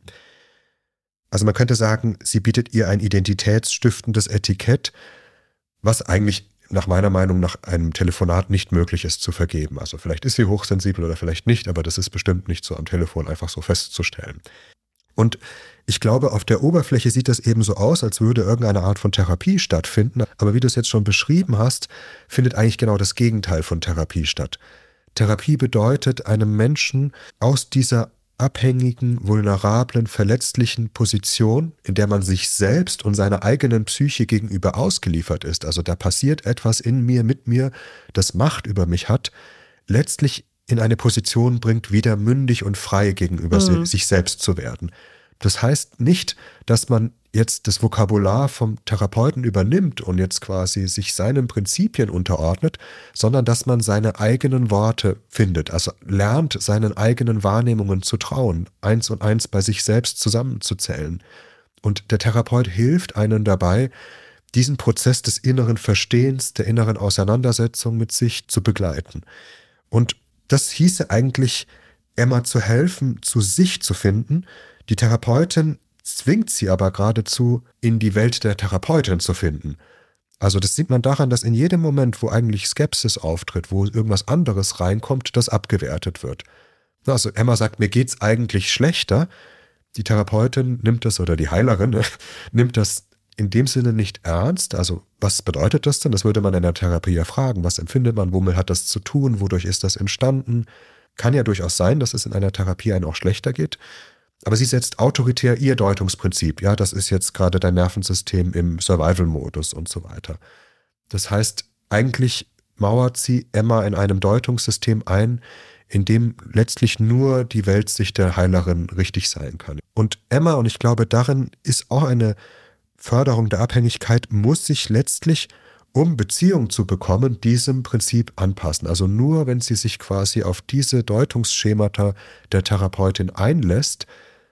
Also man könnte sagen, sie bietet ihr ein identitätsstiftendes Etikett, was eigentlich nach meiner Meinung nach einem Telefonat nicht möglich ist zu vergeben. Also vielleicht ist sie hochsensibel oder vielleicht nicht, aber das ist bestimmt nicht so am Telefon einfach so festzustellen. Und ich glaube, auf der Oberfläche sieht das eben so aus, als würde irgendeine Art von Therapie stattfinden. Aber wie du es jetzt schon beschrieben hast, findet eigentlich genau das Gegenteil von Therapie statt. Therapie bedeutet, einem Menschen aus dieser abhängigen, vulnerablen, verletzlichen Position, in der man sich selbst und seiner eigenen Psyche gegenüber ausgeliefert ist, also da passiert etwas in mir, mit mir, das Macht über mich hat, letztlich in eine Position bringt, wieder mündig und frei gegenüber mhm. sich selbst zu werden. Das heißt nicht, dass man jetzt das Vokabular vom Therapeuten übernimmt und jetzt quasi sich seinen Prinzipien unterordnet, sondern dass man seine eigenen Worte findet, also lernt, seinen eigenen Wahrnehmungen zu trauen, eins und eins bei sich selbst zusammenzuzählen. Und der Therapeut hilft einem dabei, diesen Prozess des inneren Verstehens, der inneren Auseinandersetzung mit sich zu begleiten. Und das hieße eigentlich, Emma zu helfen, zu sich zu finden. Die Therapeutin zwingt sie aber geradezu, in die Welt der Therapeutin zu finden. Also das sieht man daran, dass in jedem Moment, wo eigentlich Skepsis auftritt, wo irgendwas anderes reinkommt, das abgewertet wird. Also Emma sagt, mir geht's eigentlich schlechter. Die Therapeutin nimmt das, oder die Heilerin nimmt das in dem Sinne nicht ernst. Also was bedeutet das denn? Das würde man in der Therapie ja fragen. Was empfindet man? Womit hat das zu tun? Wodurch ist das entstanden? Kann ja durchaus sein, dass es in einer Therapie einem auch schlechter geht. Aber sie setzt autoritär ihr Deutungsprinzip. Ja, das ist jetzt gerade dein Nervensystem im Survival-Modus und so weiter. Das heißt, eigentlich mauert sie Emma in einem Deutungssystem ein, in dem letztlich nur die Weltsicht der Heilerin richtig sein kann. Und Emma, und ich glaube, darin ist auch eine Förderung der Abhängigkeit, muss sich letztlich, um Beziehung zu bekommen, diesem Prinzip anpassen. Also nur, wenn sie sich quasi auf diese Deutungsschemata der Therapeutin einlässt,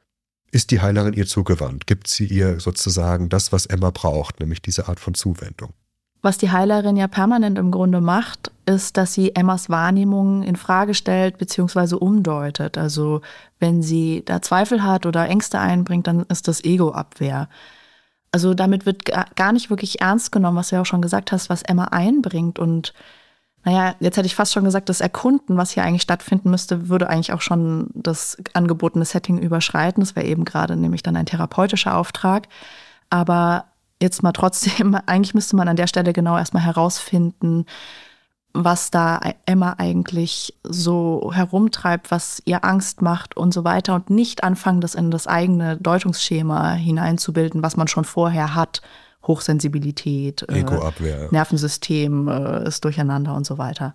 ist die Heilerin ihr zugewandt, gibt sie ihr sozusagen das, was Emma braucht, nämlich diese Art von Zuwendung. Was die Heilerin ja permanent im Grunde macht, ist, dass sie Emmas Wahrnehmung in Frage stellt bzw. umdeutet. Also wenn sie da Zweifel hat oder Ängste einbringt, dann ist das Ego-Abwehr. Also damit wird gar nicht wirklich ernst genommen, was du ja auch schon gesagt hast, was Emma einbringt. Und naja, jetzt hätte ich fast schon gesagt, das Erkunden, was hier eigentlich stattfinden müsste, würde eigentlich auch schon das angebotene Setting überschreiten. Das wäre eben gerade nämlich dann ein therapeutischer Auftrag. Aber jetzt mal trotzdem, eigentlich müsste man an der Stelle genau erstmal herausfinden, was da Emma eigentlich so herumtreibt, was ihr Angst macht und so weiter und nicht anfangen, das in das eigene Deutungsschema hineinzubilden, was man schon vorher hat. Hochsensibilität, Ego-Abwehr, äh, Nervensystem äh, ist durcheinander und so weiter.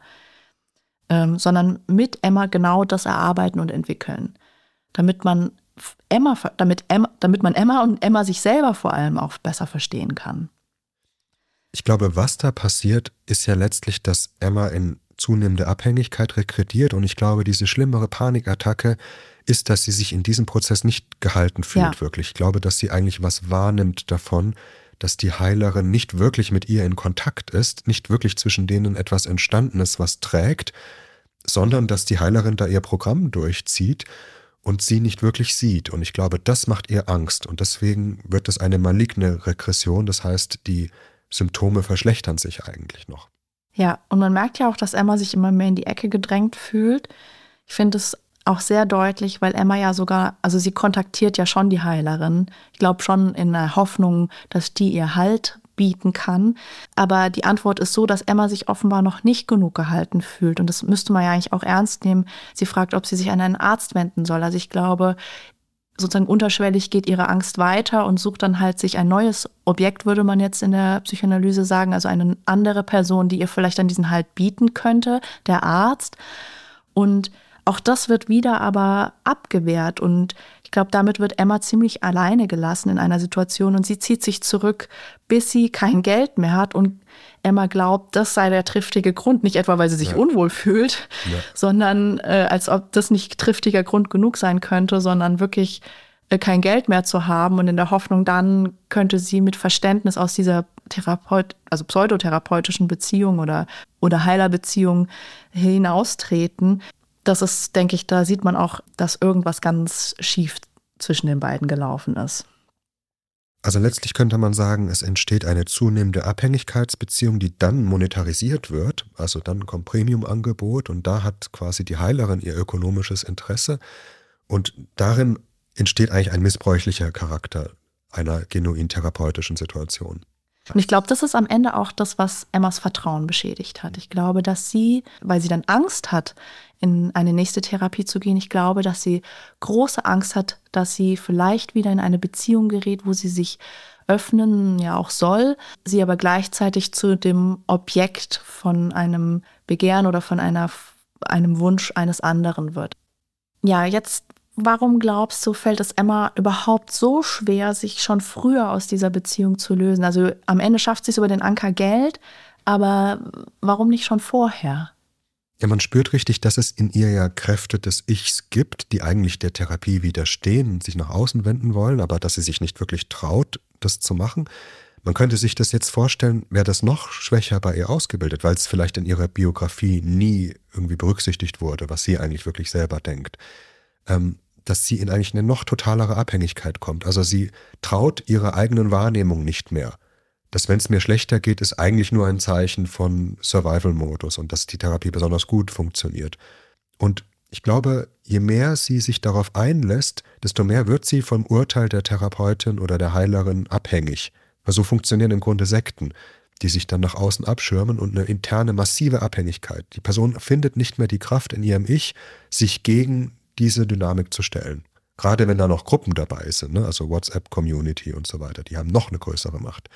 Ähm, sondern mit Emma genau das erarbeiten und entwickeln. Damit man Emma, damit Emma, damit man Emma und Emma sich selber vor allem auch besser verstehen kann. Ich glaube, was da passiert, ist ja letztlich, dass Emma in zunehmende Abhängigkeit rekrutiert. Und ich glaube, diese schlimmere Panikattacke ist, dass sie sich in diesem Prozess nicht gehalten fühlt, Ja. wirklich. Ich glaube, dass sie eigentlich was wahrnimmt davon, dass die Heilerin nicht wirklich mit ihr in Kontakt ist, nicht wirklich zwischen denen etwas entstanden ist, was trägt, sondern dass die Heilerin da ihr Programm durchzieht und sie nicht wirklich sieht. Und ich glaube, das macht ihr Angst. Und deswegen wird es eine maligne Regression. Das heißt, die Symptome verschlechtern sich eigentlich noch. Ja, und man merkt ja auch, dass Emma sich immer mehr in die Ecke gedrängt fühlt. Ich finde es auch sehr deutlich, weil Emma ja sogar, also sie kontaktiert ja schon die Heilerin. Ich glaube schon in der Hoffnung, dass die ihr Halt bieten kann. Aber die Antwort ist so, dass Emma sich offenbar noch nicht genug gehalten fühlt. Und das müsste man ja eigentlich auch ernst nehmen. Sie fragt, ob sie sich an einen Arzt wenden soll. Also ich glaube, sozusagen unterschwellig geht ihre Angst weiter und sucht dann halt sich ein neues Objekt, würde man jetzt in der Psychoanalyse sagen, also eine andere Person, die ihr vielleicht dann diesen Halt bieten könnte, der Arzt. Und auch das wird wieder aber abgewehrt und ich glaube, damit wird Emma ziemlich alleine gelassen in einer Situation und sie zieht sich zurück, bis sie kein Geld mehr hat und Emma glaubt, das sei der triftige Grund, nicht etwa, weil sie sich Ja. unwohl fühlt, Ja. sondern äh, als ob das nicht triftiger Grund genug sein könnte, sondern wirklich äh, kein Geld mehr zu haben und in der Hoffnung, dann könnte sie mit Verständnis aus dieser Therapeut, also pseudotherapeutischen Beziehung oder, oder Heilerbeziehung hinaustreten. Das ist, denke ich, da sieht man auch, dass irgendwas ganz schief zwischen den beiden gelaufen ist. Also letztlich könnte man sagen, es entsteht eine zunehmende Abhängigkeitsbeziehung, die dann monetarisiert wird. Also dann kommt Premium-Angebot und da hat quasi die Heilerin ihr ökonomisches Interesse. Und darin entsteht eigentlich ein missbräuchlicher Charakter einer genuin therapeutischen Situation. Und ich glaube, das ist am Ende auch das, was Emmas Vertrauen beschädigt hat. Ich glaube, dass sie, weil sie dann Angst hat, in eine nächste Therapie zu gehen, ich glaube, dass sie große Angst hat, dass sie vielleicht wieder in eine Beziehung gerät, wo sie sich öffnen, ja auch soll, sie aber gleichzeitig zu dem Objekt von einem Begehren oder von einer, einem Wunsch eines anderen wird. Ja, jetzt warum glaubst du, fällt es Emma überhaupt so schwer, sich schon früher aus dieser Beziehung zu lösen? Also am Ende schafft sie es über den Anker Geld, aber warum nicht schon vorher? Ja, man spürt richtig, dass es in ihr ja Kräfte des Ichs gibt, die eigentlich der Therapie widerstehen und sich nach außen wenden wollen, aber dass sie sich nicht wirklich traut, das zu machen. Man könnte sich das jetzt vorstellen, wäre das noch schwächer bei ihr ausgebildet, weil es vielleicht in ihrer Biografie nie irgendwie berücksichtigt wurde, was sie eigentlich wirklich selber denkt. Ähm, dass sie in eigentlich eine noch totalere Abhängigkeit kommt. Also sie traut ihrer eigenen Wahrnehmung nicht mehr. Dass, wenn es mir schlechter geht, ist eigentlich nur ein Zeichen von Survival-Modus und dass die Therapie besonders gut funktioniert. Und ich glaube, je mehr sie sich darauf einlässt, desto mehr wird sie vom Urteil der Therapeutin oder der Heilerin abhängig. Weil so funktionieren im Grunde Sekten, die sich dann nach außen abschirmen und eine interne massive Abhängigkeit. Die Person findet nicht mehr die Kraft in ihrem Ich, sich gegen diese Dynamik zu stellen. Gerade wenn da noch Gruppen dabei sind, ne? Also WhatsApp-Community und so weiter, die haben noch eine größere Macht.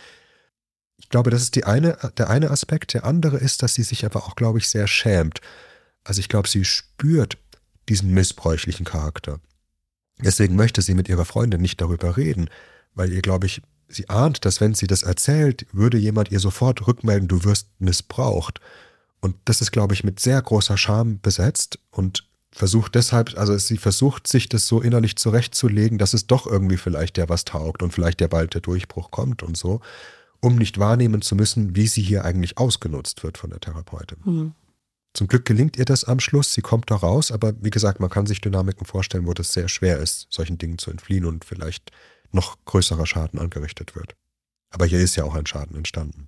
Ich glaube, das ist die eine, der eine Aspekt. Der andere ist, dass sie sich aber auch, glaube ich, sehr schämt. Also ich glaube, sie spürt diesen missbräuchlichen Charakter. Deswegen möchte sie mit ihrer Freundin nicht darüber reden, weil ihr, glaube ich, sie ahnt, dass wenn sie das erzählt, würde jemand ihr sofort rückmelden, du wirst missbraucht. Und das ist, glaube ich, mit sehr großer Scham besetzt und versucht deshalb, also sie versucht sich das so innerlich zurechtzulegen, dass es doch irgendwie vielleicht ja was taugt und vielleicht ja bald der Durchbruch kommt und so, um nicht wahrnehmen zu müssen, wie sie hier eigentlich ausgenutzt wird von der Therapeutin. Mhm. Zum Glück gelingt ihr das am Schluss, sie kommt da raus, aber wie gesagt, man kann sich Dynamiken vorstellen, wo das sehr schwer ist, solchen Dingen zu entfliehen und vielleicht noch größerer Schaden angerichtet wird. Aber hier ist ja auch ein Schaden entstanden.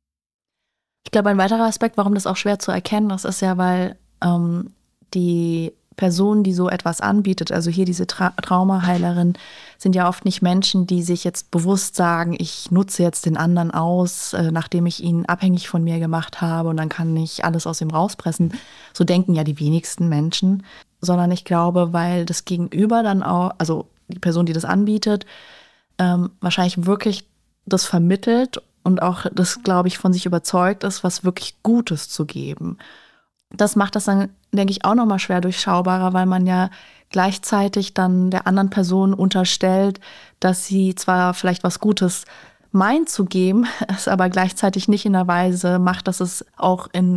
Ich glaube, ein weiterer Aspekt, warum das auch schwer zu erkennen ist, ist ja, weil ähm, die Person, die so etwas anbietet, also hier diese Tra- Traumaheilerin, sind ja oft nicht Menschen, die sich jetzt bewusst sagen, ich nutze jetzt den anderen aus, äh, nachdem ich ihn abhängig von mir gemacht habe und dann kann ich alles aus ihm rauspressen. So denken ja die wenigsten Menschen, sondern ich glaube, weil das Gegenüber dann auch, also die Person, die das anbietet, ähm, wahrscheinlich wirklich das vermittelt und auch das, glaube ich, von sich überzeugt ist, was wirklich Gutes zu geben. Das macht das dann, denke ich, auch nochmal schwer durchschaubarer, weil man ja gleichzeitig dann der anderen Person unterstellt, dass sie zwar vielleicht was Gutes meint zu geben, es aber gleichzeitig nicht in der Weise macht, dass es auch in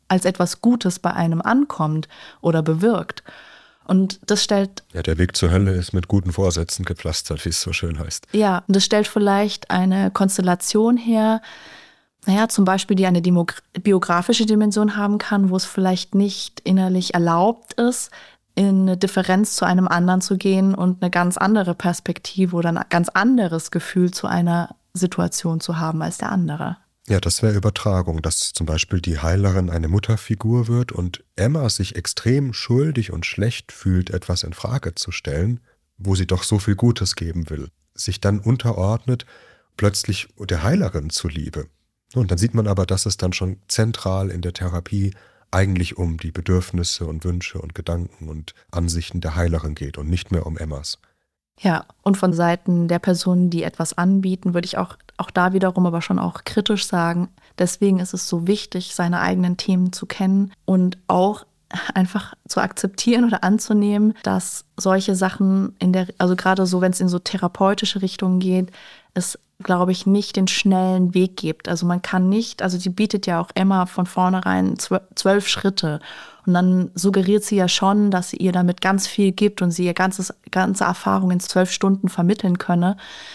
als etwas Gutes bei einem ankommt oder bewirkt. Und das stellt... Ja, der Weg zur Hölle ist mit guten Vorsätzen gepflastert, wie es so schön heißt. Ja, und das stellt vielleicht eine Konstellation her, naja, zum Beispiel, die eine demog- biografische Dimension haben kann, wo es vielleicht nicht innerlich erlaubt ist, in eine Differenz zu einem anderen zu gehen und eine ganz andere Perspektive oder ein ganz anderes Gefühl zu einer Situation zu haben als der andere. Ja, das wäre Übertragung, dass zum Beispiel die Heilerin eine Mutterfigur wird und Emma sich extrem schuldig und schlecht fühlt, etwas in Frage zu stellen, wo sie doch so viel Gutes geben will, sich dann unterordnet, plötzlich der Heilerin zuliebe. Und dann sieht man aber, dass es dann schon zentral in der Therapie eigentlich um die Bedürfnisse und Wünsche und Gedanken und Ansichten der Heilerin geht und nicht mehr um Emmas. Ja, und von Seiten der Personen, die etwas anbieten, würde ich auch, auch da wiederum aber schon auch kritisch sagen. Deswegen ist es so wichtig, seine eigenen Themen zu kennen und auch einfach zu akzeptieren oder anzunehmen, dass solche Sachen in der, also gerade so, wenn es in so therapeutische Richtungen geht, es, glaube ich, nicht den schnellen Weg gibt. Also man kann nicht, also die bietet ja auch Emma von vornherein zwölf Schritte. Und dann suggeriert sie ja schon, dass sie ihr damit ganz viel gibt und sie ihr ganzes, ganze Erfahrung in zwölf Stunden vermitteln könne.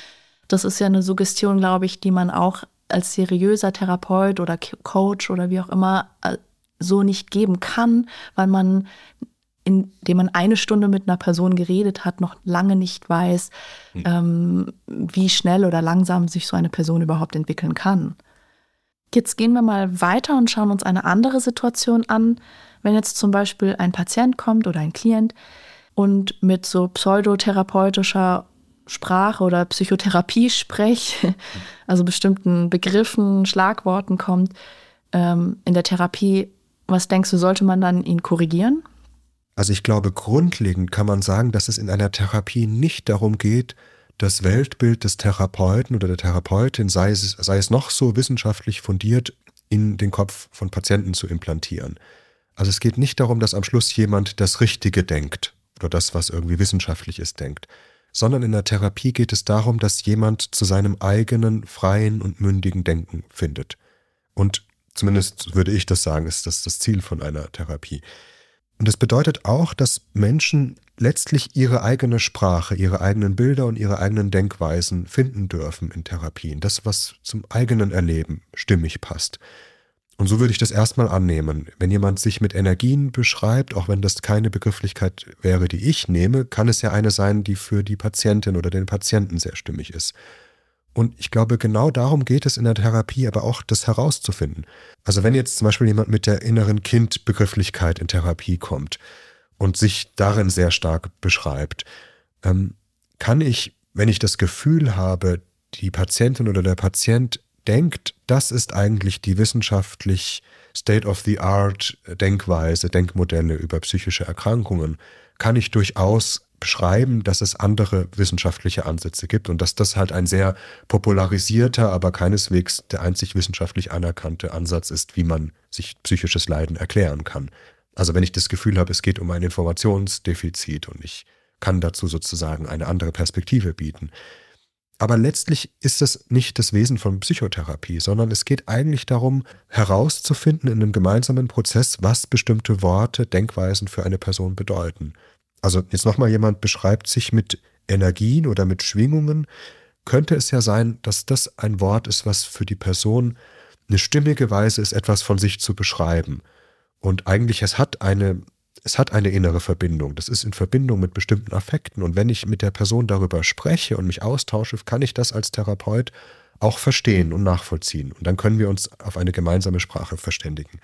Das ist ja eine Suggestion, glaube ich, die man auch als seriöser Therapeut oder Coach oder wie auch immer so nicht geben kann, weil man, indem man eine Stunde mit einer Person geredet hat, noch lange nicht weiß, hm. ähm, wie schnell oder langsam sich so eine Person überhaupt entwickeln kann. Jetzt gehen wir mal weiter und schauen uns eine andere Situation an. Wenn jetzt zum Beispiel ein Patient kommt oder ein Klient und mit so pseudotherapeutischer Sprache oder Psychotherapie-Sprech, also bestimmten Begriffen, Schlagworten kommt, ähm, in der Therapie, was denkst du, sollte man dann ihn korrigieren? Also ich glaube, grundlegend kann man sagen, dass es in einer Therapie nicht darum geht, das Weltbild des Therapeuten oder der Therapeutin, sei es, sei es noch so wissenschaftlich fundiert, in den Kopf von Patienten zu implantieren. Also es geht nicht darum, dass am Schluss jemand das Richtige denkt oder das, was irgendwie wissenschaftlich ist, denkt, sondern in der Therapie geht es darum, dass jemand zu seinem eigenen, freien und mündigen Denken findet. Und zumindest würde ich das sagen, ist das das Ziel von einer Therapie. Und das bedeutet auch, dass Menschen letztlich ihre eigene Sprache, ihre eigenen Bilder und ihre eigenen Denkweisen finden dürfen in Therapien. Das, was zum eigenen Erleben stimmig passt. Und so würde ich das erstmal annehmen. Wenn jemand sich mit Energien beschreibt, auch wenn das keine Begrifflichkeit wäre, die ich nehme, kann es ja eine sein, die für die Patientin oder den Patienten sehr stimmig ist. Und ich glaube, genau darum geht es in der Therapie, aber auch das herauszufinden. Also wenn jetzt zum Beispiel jemand mit der inneren Kind-Begrifflichkeit in Therapie kommt und sich darin sehr stark beschreibt, ähm, kann ich, wenn ich das Gefühl habe, die Patientin oder der Patient denkt, das ist eigentlich die wissenschaftlich State-of-the-Art Denkweise, Denkmodelle über psychische Erkrankungen, kann ich durchaus beschreiben, dass es andere wissenschaftliche Ansätze gibt und dass das halt ein sehr popularisierter, aber keineswegs der einzig wissenschaftlich anerkannte Ansatz ist, wie man sich psychisches Leiden erklären kann. Also wenn ich das Gefühl habe, es geht um ein Informationsdefizit und ich kann dazu sozusagen eine andere Perspektive bieten. Aber letztlich ist das nicht das Wesen von Psychotherapie, sondern es geht eigentlich darum, herauszufinden in einem gemeinsamen Prozess, was bestimmte Worte, Denkweisen für eine Person bedeuten. Also jetzt nochmal, jemand beschreibt sich mit Energien oder mit Schwingungen, könnte es ja sein, dass das ein Wort ist, was für die Person eine stimmige Weise ist, etwas von sich zu beschreiben. Und eigentlich es hat eine, es hat eine innere Verbindung. Das ist in Verbindung mit bestimmten Affekten. Und wenn ich mit der Person darüber spreche und mich austausche, kann ich das als Therapeut auch verstehen und nachvollziehen. Und dann können wir uns auf eine gemeinsame Sprache verständigen.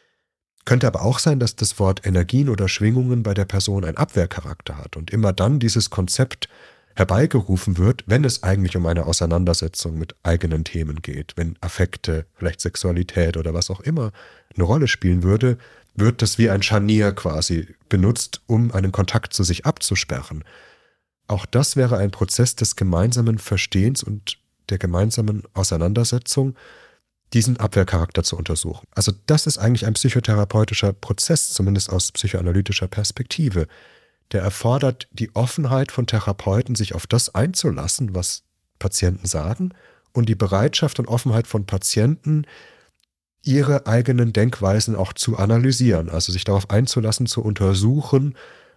Könnte aber auch sein, dass das Wort Energien oder Schwingungen bei der Person einen Abwehrcharakter hat und immer dann dieses Konzept herbeigerufen wird, wenn es eigentlich um eine Auseinandersetzung mit eigenen Themen geht. Wenn Affekte, vielleicht Sexualität oder was auch immer eine Rolle spielen würde, wird das wie ein Scharnier quasi benutzt, um einen Kontakt zu sich abzusperren. Auch das wäre ein Prozess des gemeinsamen Verstehens und der gemeinsamen Auseinandersetzung, diesen Abwehrcharakter zu untersuchen. Also das ist eigentlich ein psychotherapeutischer Prozess, zumindest aus psychoanalytischer Perspektive. Der erfordert die Offenheit von Therapeuten, sich auf das einzulassen, was Patienten sagen, und die Bereitschaft und Offenheit von Patienten, ihre eigenen Denkweisen auch zu analysieren, also sich darauf einzulassen, zu untersuchen,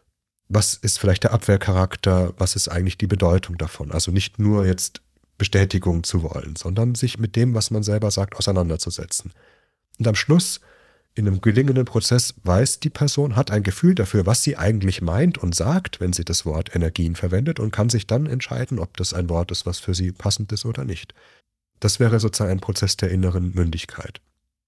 was ist vielleicht der Abwehrcharakter, was ist eigentlich die Bedeutung davon. Also nicht nur jetzt Bestätigung zu wollen, sondern sich mit dem, was man selber sagt, auseinanderzusetzen. Und am Schluss, in einem gelingenden Prozess, weiß die Person, hat ein Gefühl dafür, was sie eigentlich meint und sagt, wenn sie das Wort Energien verwendet, und kann sich dann entscheiden, ob das ein Wort ist, was für sie passend ist oder nicht. Das wäre sozusagen ein Prozess der inneren Mündigkeit.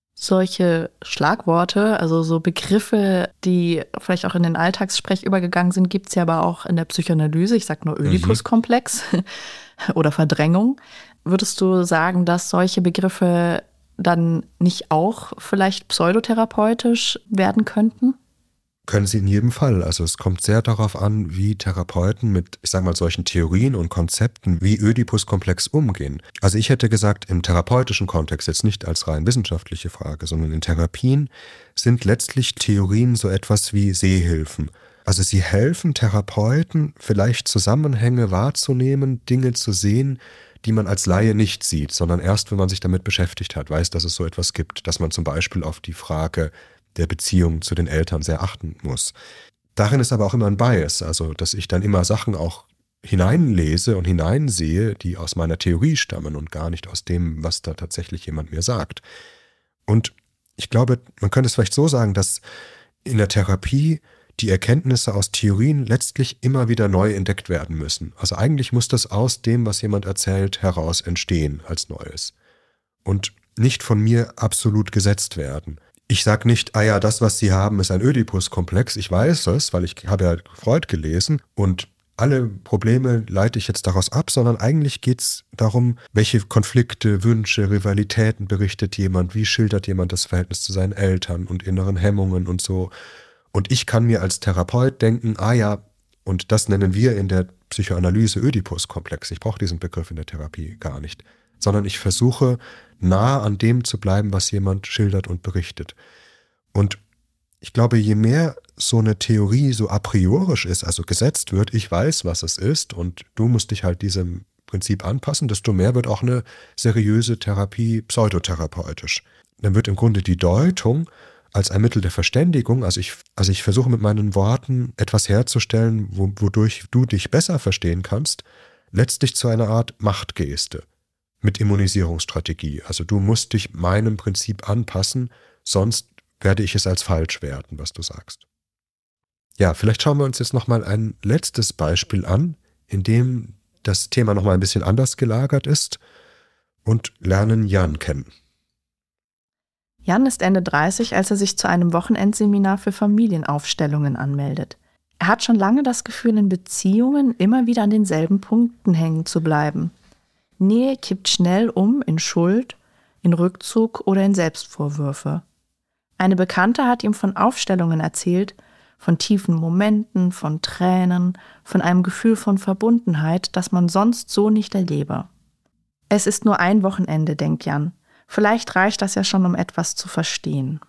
Solche Schlagworte, also so Begriffe, die vielleicht auch in den Alltagssprech übergegangen sind, gibt es ja aber auch in der Psychoanalyse. Ich sage nur Ödipus-Komplex mhm. oder Verdrängung. Würdest du sagen, dass solche Begriffe dann nicht auch vielleicht pseudotherapeutisch werden könnten? Können sie in jedem Fall. Also es kommt sehr darauf an, wie Therapeuten mit, ich sage mal, solchen Theorien und Konzepten wie Ödipus-Komplex umgehen. Also ich hätte gesagt, im therapeutischen Kontext, jetzt nicht als rein wissenschaftliche Frage, sondern in Therapien, sind letztlich Theorien so etwas wie Sehhilfen. Also sie helfen Therapeuten, vielleicht Zusammenhänge wahrzunehmen, Dinge zu sehen, die man als Laie nicht sieht, sondern erst, wenn man sich damit beschäftigt hat, weiß, dass es so etwas gibt, dass man zum Beispiel auf die Frage der Beziehung zu den Eltern sehr achten muss. Darin ist aber auch immer ein Bias, also dass ich dann immer Sachen auch hineinlese und hineinsehe, die aus meiner Theorie stammen und gar nicht aus dem, was da tatsächlich jemand mir sagt. Und ich glaube, man könnte es vielleicht so sagen, dass in der Therapie die Erkenntnisse aus Theorien letztlich immer wieder neu entdeckt werden müssen. Also eigentlich muss das aus dem, was jemand erzählt, heraus entstehen als Neues und nicht von mir absolut gesetzt werden. Ich sage nicht, ah ja, das, was Sie haben, ist ein Ödipus-Komplex. Ich weiß es, weil ich habe ja Freud gelesen und alle Probleme leite ich jetzt daraus ab, sondern eigentlich geht es darum, welche Konflikte, Wünsche, Rivalitäten berichtet jemand, wie schildert jemand das Verhältnis zu seinen Eltern und inneren Hemmungen und so. Und ich kann mir als Therapeut denken, ah ja, und das nennen wir in der Psychoanalyse Ödipus-Komplex. Ich brauche diesen Begriff in der Therapie gar nicht, sondern ich versuche, nah an dem zu bleiben, was jemand schildert und berichtet. Und ich glaube, je mehr so eine Theorie so a priorisch ist, also gesetzt wird, ich weiß, was es ist und du musst dich halt diesem Prinzip anpassen, desto mehr wird auch eine seriöse Therapie pseudotherapeutisch. Dann wird im Grunde die Deutung als ein Mittel der Verständigung, also ich, also ich versuche mit meinen Worten etwas herzustellen, wo, wodurch du dich besser verstehen kannst, letztlich zu einer Art Machtgeste. Mit Immunisierungsstrategie. Also du musst dich meinem Prinzip anpassen, sonst werde ich es als falsch werten, was du sagst. Ja, vielleicht schauen wir uns jetzt nochmal ein letztes Beispiel an, in dem das Thema nochmal ein bisschen anders gelagert ist und lernen Jan kennen. Jan ist Ende dreißig, als er sich zu einem Wochenendseminar für Familienaufstellungen anmeldet. Er hat schon lange das Gefühl, in Beziehungen immer wieder an denselben Punkten hängen zu bleiben. Nähe kippt schnell um in Schuld, in Rückzug oder in Selbstvorwürfe. Eine Bekannte hat ihm von Aufstellungen erzählt, von tiefen Momenten, von Tränen, von einem Gefühl von Verbundenheit, das man sonst so nicht erlebe. Es ist nur ein Wochenende, denkt Jan. Vielleicht reicht das ja schon, um etwas zu verstehen.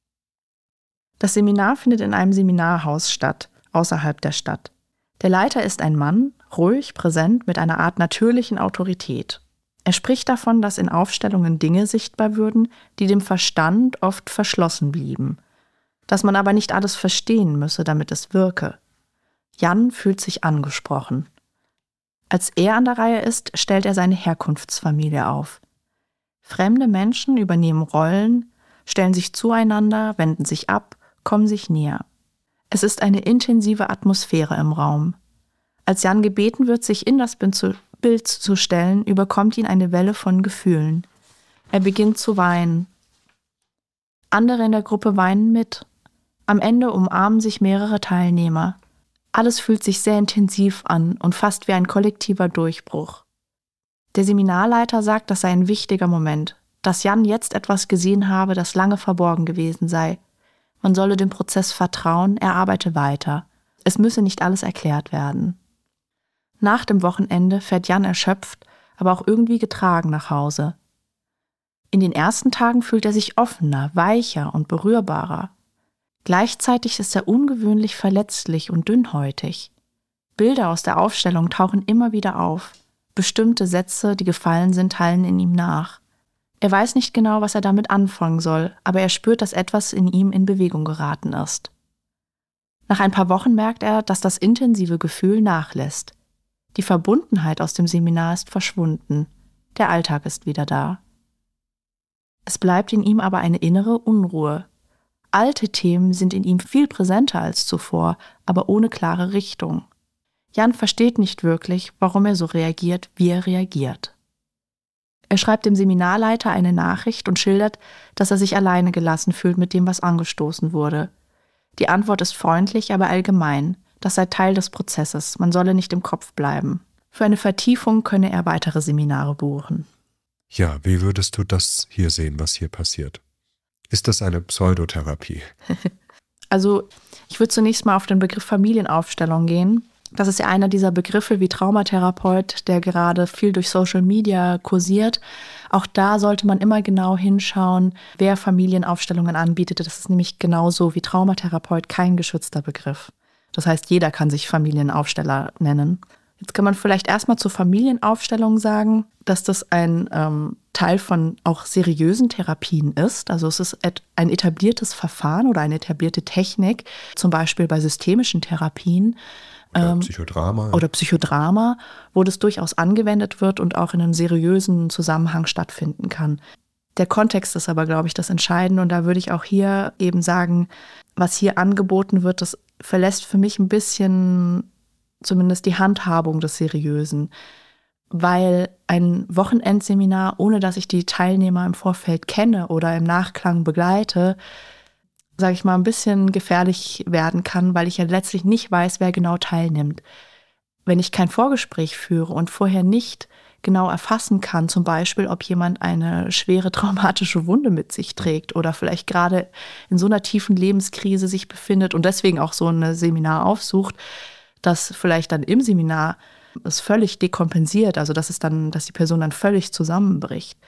Das Seminar findet in einem Seminarhaus statt, außerhalb der Stadt. Der Leiter ist ein Mann, ruhig, präsent, mit einer Art natürlichen Autorität. Er spricht davon, dass in Aufstellungen Dinge sichtbar würden, die dem Verstand oft verschlossen blieben. Dass man aber nicht alles verstehen müsse, damit es wirke. Jan fühlt sich angesprochen. Als er an der Reihe ist, stellt er seine Herkunftsfamilie auf. Fremde Menschen übernehmen Rollen, stellen sich zueinander, wenden sich ab, kommen sich näher. Es ist eine intensive Atmosphäre im Raum. Als Jan gebeten wird, sich in das Bild zu stellen, überkommt ihn eine Welle von Gefühlen. Er beginnt zu weinen. Andere in der Gruppe weinen mit. Am Ende umarmen sich mehrere Teilnehmer. Alles fühlt sich sehr intensiv an und fast wie ein kollektiver Durchbruch. Der Seminarleiter sagt, das sei ein wichtiger Moment, dass Jan jetzt etwas gesehen habe, das lange verborgen gewesen sei. Man solle dem Prozess vertrauen, er arbeite weiter. Es müsse nicht alles erklärt werden. Nach dem Wochenende fährt Jan erschöpft, aber auch irgendwie getragen nach Hause. In den ersten Tagen fühlt er sich offener, weicher und berührbarer. Gleichzeitig ist er ungewöhnlich verletzlich und dünnhäutig. Bilder aus der Aufstellung tauchen immer wieder auf. Bestimmte Sätze, die gefallen sind, hallen in ihm nach. Er weiß nicht genau, was er damit anfangen soll, aber er spürt, dass etwas in ihm in Bewegung geraten ist. Nach ein paar Wochen merkt er, dass das intensive Gefühl nachlässt. Die Verbundenheit aus dem Seminar ist verschwunden. Der Alltag ist wieder da. Es bleibt in ihm aber eine innere Unruhe. Alte Themen sind in ihm viel präsenter als zuvor, aber ohne klare Richtung. Jan versteht nicht wirklich, warum er so reagiert, wie er reagiert. Er schreibt dem Seminarleiter eine Nachricht und schildert, dass er sich alleine gelassen fühlt mit dem, was angestoßen wurde. Die Antwort ist freundlich, aber allgemein. Das sei Teil des Prozesses, man solle nicht im Kopf bleiben. Für eine Vertiefung könne er weitere Seminare buchen. Ja, wie würdest du das hier sehen, was hier passiert? Ist das eine Pseudotherapie? Also, ich würde zunächst mal auf den Begriff Familienaufstellung gehen. Das ist ja einer dieser Begriffe wie Traumatherapeut, der gerade viel durch Social Media kursiert. Auch da sollte man immer genau hinschauen, wer Familienaufstellungen anbietet. Das ist nämlich genauso wie Traumatherapeut kein geschützter Begriff. Das heißt, jeder kann sich Familienaufsteller nennen. Jetzt kann man vielleicht erstmal zur Familienaufstellung sagen, dass das ein ähm, Teil von auch seriösen Therapien ist. Also es ist ein etabliertes Verfahren oder eine etablierte Technik, zum Beispiel bei systemischen Therapien. Oder ähm, Psychodrama. Oder Psychodrama, wo das durchaus angewendet wird und auch in einem seriösen Zusammenhang stattfinden kann. Der Kontext ist aber, glaube ich, das Entscheidende. Und da würde ich auch hier eben sagen, was hier angeboten wird, das verlässt für mich ein bisschen zumindest die Handhabung des Seriösen. Weil ein Wochenendseminar, ohne dass ich die Teilnehmer im Vorfeld kenne oder im Nachklang begleite, sage ich mal, ein bisschen gefährlich werden kann, weil ich ja letztlich nicht weiß, wer genau teilnimmt. Wenn ich kein Vorgespräch führe und vorher nicht genau erfassen kann, zum Beispiel, ob jemand eine schwere traumatische Wunde mit sich trägt oder vielleicht gerade in so einer tiefen Lebenskrise sich befindet und deswegen auch so ein Seminar aufsucht, dass vielleicht dann im Seminar es völlig dekompensiert, also dass es dann, dass die Person dann völlig zusammenbricht.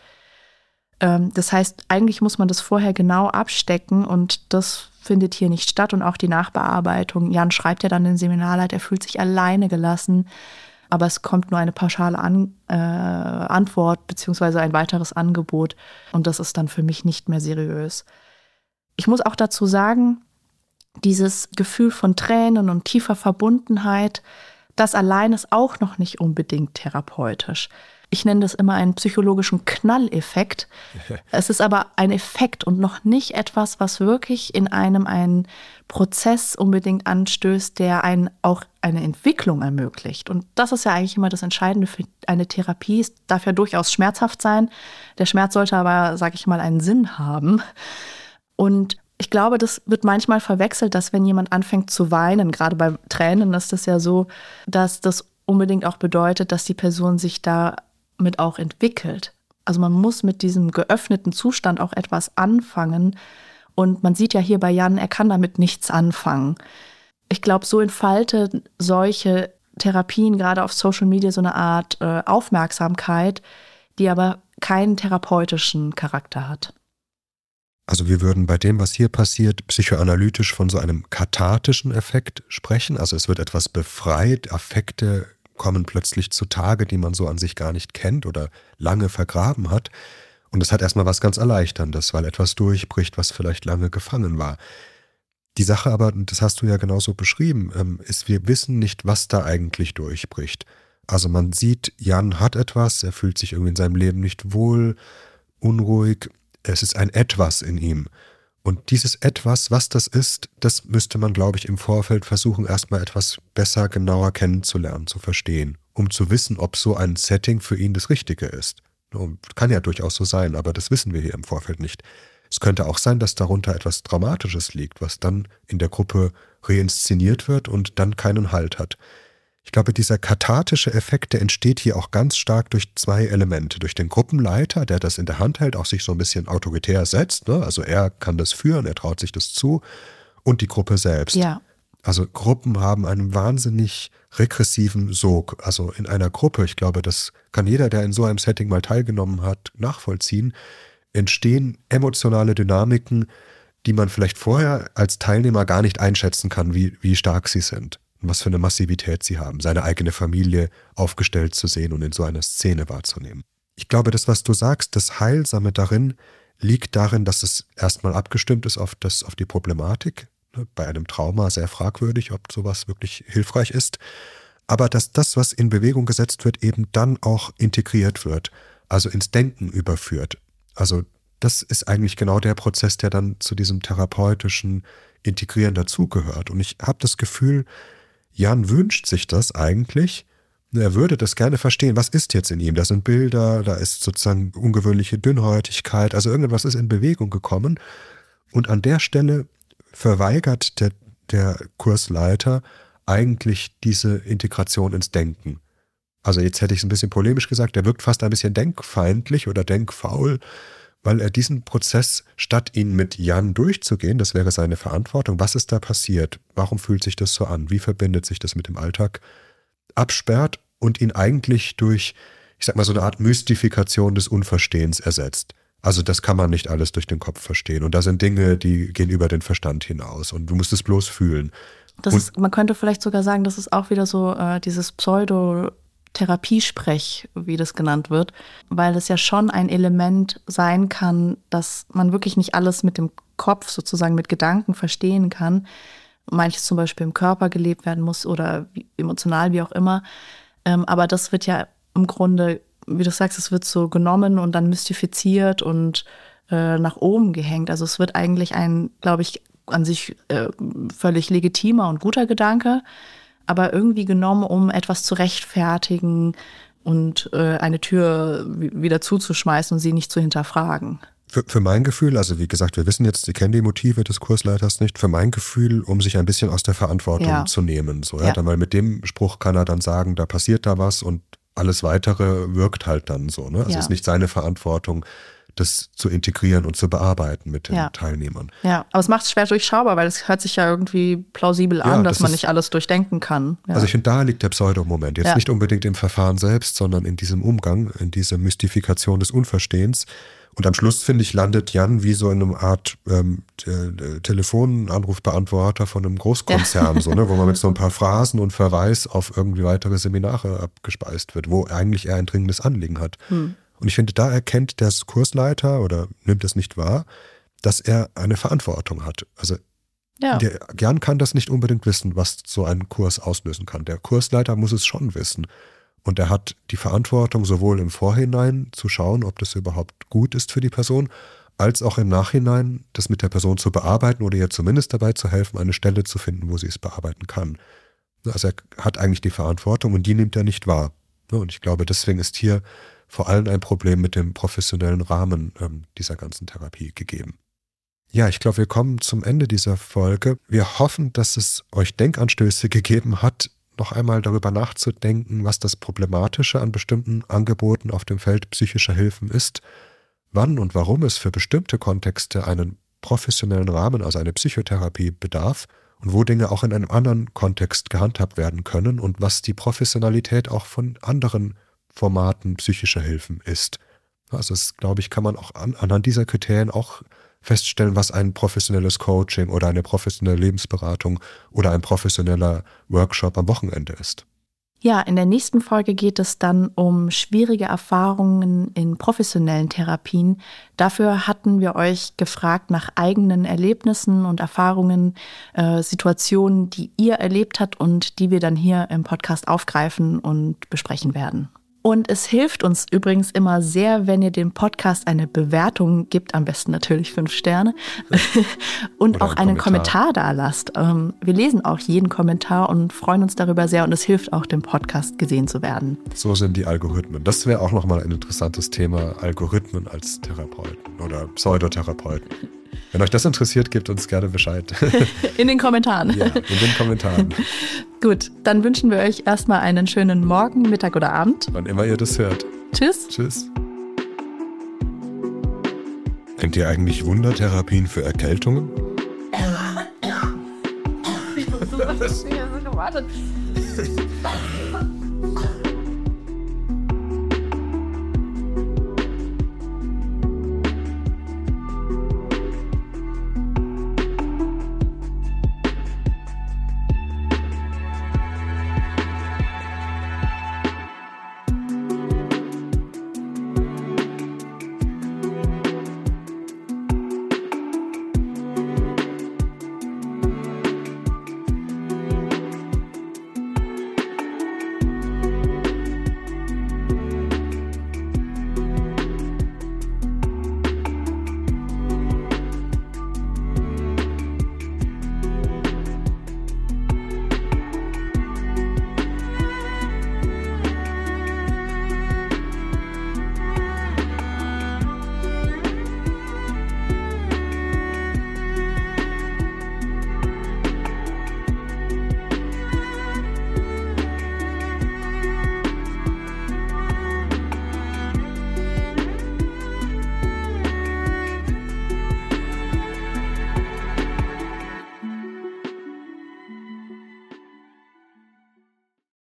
Ähm, das heißt, eigentlich muss man das vorher genau abstecken und das findet hier nicht statt und auch die Nachbearbeitung. Jan schreibt ja dann den Seminarleiter, er fühlt sich alleine gelassen, aber es kommt nur eine pauschale An- äh, Antwort beziehungsweise ein weiteres Angebot und das ist dann für mich nicht mehr seriös. Ich muss auch dazu sagen, dieses Gefühl von Tränen und tiefer Verbundenheit, das allein ist auch noch nicht unbedingt therapeutisch. Ich nenne das immer einen psychologischen Knalleffekt. Es ist aber ein Effekt und noch nicht etwas, was wirklich in einem einen Prozess unbedingt anstößt, der einen auch eine Entwicklung ermöglicht. Und das ist ja eigentlich immer das Entscheidende für eine Therapie. Es darf ja durchaus schmerzhaft sein. Der Schmerz sollte aber, sage ich mal, einen Sinn haben. Und ich glaube, das wird manchmal verwechselt, dass wenn jemand anfängt zu weinen, gerade bei Tränen ist das ja so, dass das unbedingt auch bedeutet, dass die Person sich damit auch entwickelt. Also man muss mit diesem geöffneten Zustand auch etwas anfangen. Und man sieht ja hier bei Jan, er kann damit nichts anfangen. Ich glaube, so entfalten solche Therapien gerade auf Social Media so eine Art äh, Aufmerksamkeit, die aber keinen therapeutischen Charakter hat. Also wir würden bei dem, was hier passiert, psychoanalytisch von so einem kathartischen Effekt sprechen. Also es wird etwas befreit, Affekte kommen plötzlich zutage, die man so an sich gar nicht kennt oder lange vergraben hat. Und es hat erstmal was ganz Erleichterndes, weil etwas durchbricht, was vielleicht lange gefangen war. Die Sache aber, das hast du ja genauso beschrieben, ist, wir wissen nicht, was da eigentlich durchbricht. Also man sieht, Jan hat etwas, er fühlt sich irgendwie in seinem Leben nicht wohl, unruhig. Es ist ein Etwas in ihm. Und dieses Etwas, was das ist, das müsste man, glaube ich, im Vorfeld versuchen, erstmal etwas besser, genauer kennenzulernen, zu verstehen, um zu wissen, ob so ein Setting für ihn das Richtige ist. Kann ja durchaus so sein, aber das wissen wir hier im Vorfeld nicht. Es könnte auch sein, dass darunter etwas Dramatisches liegt, was dann in der Gruppe reinszeniert wird und dann keinen Halt hat. Ich glaube, dieser kathartische Effekt, der entsteht hier auch ganz stark durch zwei Elemente. Durch den Gruppenleiter, der das in der Hand hält, auch sich so ein bisschen autoritär setzt. Ne? Also er kann das führen, er traut sich das zu. Und die Gruppe selbst. Ja. Also Gruppen haben einen wahnsinnig regressiven Sog. Also in einer Gruppe, ich glaube, das kann jeder, der in so einem Setting mal teilgenommen hat, nachvollziehen, entstehen emotionale Dynamiken, die man vielleicht vorher als Teilnehmer gar nicht einschätzen kann, wie, wie stark sie sind. Und was für eine Massivität sie haben, seine eigene Familie aufgestellt zu sehen und in so einer Szene wahrzunehmen. Ich glaube, das, was du sagst, das Heilsame darin liegt darin, dass es erstmal abgestimmt ist auf, das, auf die Problematik. Bei einem Trauma sehr fragwürdig, ob sowas wirklich hilfreich ist. Aber dass das, was in Bewegung gesetzt wird, eben dann auch integriert wird, also ins Denken überführt. Also das ist eigentlich genau der Prozess, der dann zu diesem therapeutischen Integrieren dazugehört. Und ich habe das Gefühl, Jan wünscht sich das eigentlich. Er würde das gerne verstehen. Was ist jetzt in ihm? Da sind Bilder, da ist sozusagen ungewöhnliche Dünnhäutigkeit. Also irgendwas ist in Bewegung gekommen. Und an der Stelle verweigert der, der Kursleiter eigentlich diese Integration ins Denken. Also jetzt hätte ich es ein bisschen polemisch gesagt, er wirkt fast ein bisschen denkfeindlich oder denkfaul, weil er diesen Prozess, statt ihn mit Jan durchzugehen, das wäre seine Verantwortung, was ist da passiert, warum fühlt sich das so an, wie verbindet sich das mit dem Alltag, absperrt und ihn eigentlich durch, ich sag mal, so eine Art Mystifikation des Unverstehens ersetzt. Also das kann man nicht alles durch den Kopf verstehen. Und da sind Dinge, die gehen über den Verstand hinaus. Und du musst es bloß fühlen. Das ist, man könnte vielleicht sogar sagen, das ist auch wieder so äh, dieses Pseudo-Therapiesprech, wie das genannt wird. Weil es ja schon ein Element sein kann, dass man wirklich nicht alles mit dem Kopf, sozusagen mit Gedanken verstehen kann. Manches zum Beispiel im Körper gelebt werden muss oder wie, emotional, wie auch immer. Ähm, aber das wird ja im Grunde, wie du sagst, es wird so genommen und dann mystifiziert und äh, nach oben gehängt. Also es wird eigentlich ein, glaube ich, an sich äh, völlig legitimer und guter Gedanke, aber irgendwie genommen, um etwas zu rechtfertigen und äh, eine Tür wieder zuzuschmeißen und sie nicht zu hinterfragen. Für, für mein Gefühl, also wie gesagt, wir wissen jetzt, Sie kennen die Motive des Kursleiters nicht, für mein Gefühl, um sich ein bisschen aus der Verantwortung ja. zu nehmen. So, ja, ja. Dann mal mit dem Spruch kann er dann sagen, da passiert da was und alles Weitere wirkt halt dann so. Ne? Also ja. es ist nicht seine Verantwortung, das zu integrieren und zu bearbeiten mit den ja. Teilnehmern. Ja, aber es macht es schwer durchschaubar, weil es hört sich ja irgendwie plausibel an, ja, dass das man ist, nicht alles durchdenken kann. Ja. Also ich finde, da liegt der Pseudo-Moment. Jetzt ja. nicht unbedingt im Verfahren selbst, sondern in diesem Umgang, in dieser Mystifikation des Unverstehens. Und am Schluss, finde ich, landet Jan wie so in einer Art ähm, Te- Telefonanrufbeantworter von einem Großkonzern, ja. so, ne, wo man mit so ein paar Phrasen und Verweis auf irgendwie weitere Seminare abgespeist wird, wo eigentlich er ein dringendes Anliegen hat. Hm. Und ich finde, da erkennt der Kursleiter oder nimmt es nicht wahr, dass er eine Verantwortung hat. Also ja. der Jan kann das nicht unbedingt wissen, was so ein Kurs auslösen kann. Der Kursleiter muss es schon wissen. Und er hat die Verantwortung, sowohl im Vorhinein zu schauen, ob das überhaupt gut ist für die Person, als auch im Nachhinein, das mit der Person zu bearbeiten oder ihr zumindest dabei zu helfen, eine Stelle zu finden, wo sie es bearbeiten kann. Also er hat eigentlich die Verantwortung und die nimmt er nicht wahr. Und ich glaube, deswegen ist hier vor allem ein Problem mit dem professionellen Rahmen ähm, dieser ganzen Therapie gegeben. Ja, ich glaube, wir kommen zum Ende dieser Folge. Wir hoffen, dass es euch Denkanstöße gegeben hat, noch einmal darüber nachzudenken, was das Problematische an bestimmten Angeboten auf dem Feld psychischer Hilfen ist, wann und warum es für bestimmte Kontexte einen professionellen Rahmen, also eine Psychotherapie, bedarf und wo Dinge auch in einem anderen Kontext gehandhabt werden können und was die Professionalität auch von anderen Formaten psychischer Hilfen ist. Also das, glaube ich, kann man auch an, anhand dieser Kriterien auch feststellen, was ein professionelles Coaching oder eine professionelle Lebensberatung oder ein professioneller Workshop am Wochenende ist. Ja, in der nächsten Folge geht es dann um schwierige Erfahrungen in professionellen Therapien. Dafür hatten wir euch gefragt nach eigenen Erlebnissen und Erfahrungen, äh, Situationen, die ihr erlebt habt und die wir dann hier im Podcast aufgreifen und besprechen werden. Und es hilft uns übrigens immer sehr, wenn ihr dem Podcast eine Bewertung gibt, am besten natürlich fünf Sterne, und Oder auch einen Kommentar, Kommentar da lasst. Wir lesen auch jeden Kommentar und freuen uns darüber sehr und es hilft auch, dem Podcast gesehen zu werden. So sind die Algorithmen. Das wäre auch nochmal ein interessantes Thema, Algorithmen als Therapeuten oder Pseudotherapeuten. Wenn euch das interessiert, gebt uns gerne Bescheid. In den Kommentaren. Ja, in den Kommentaren. Gut, dann wünschen wir euch erstmal einen schönen Morgen, Mittag oder Abend. Wann immer ihr das hört. Tschüss. Tschüss. Kennt ihr eigentlich Wundertherapien für Erkältungen? Ich habe so gewartet.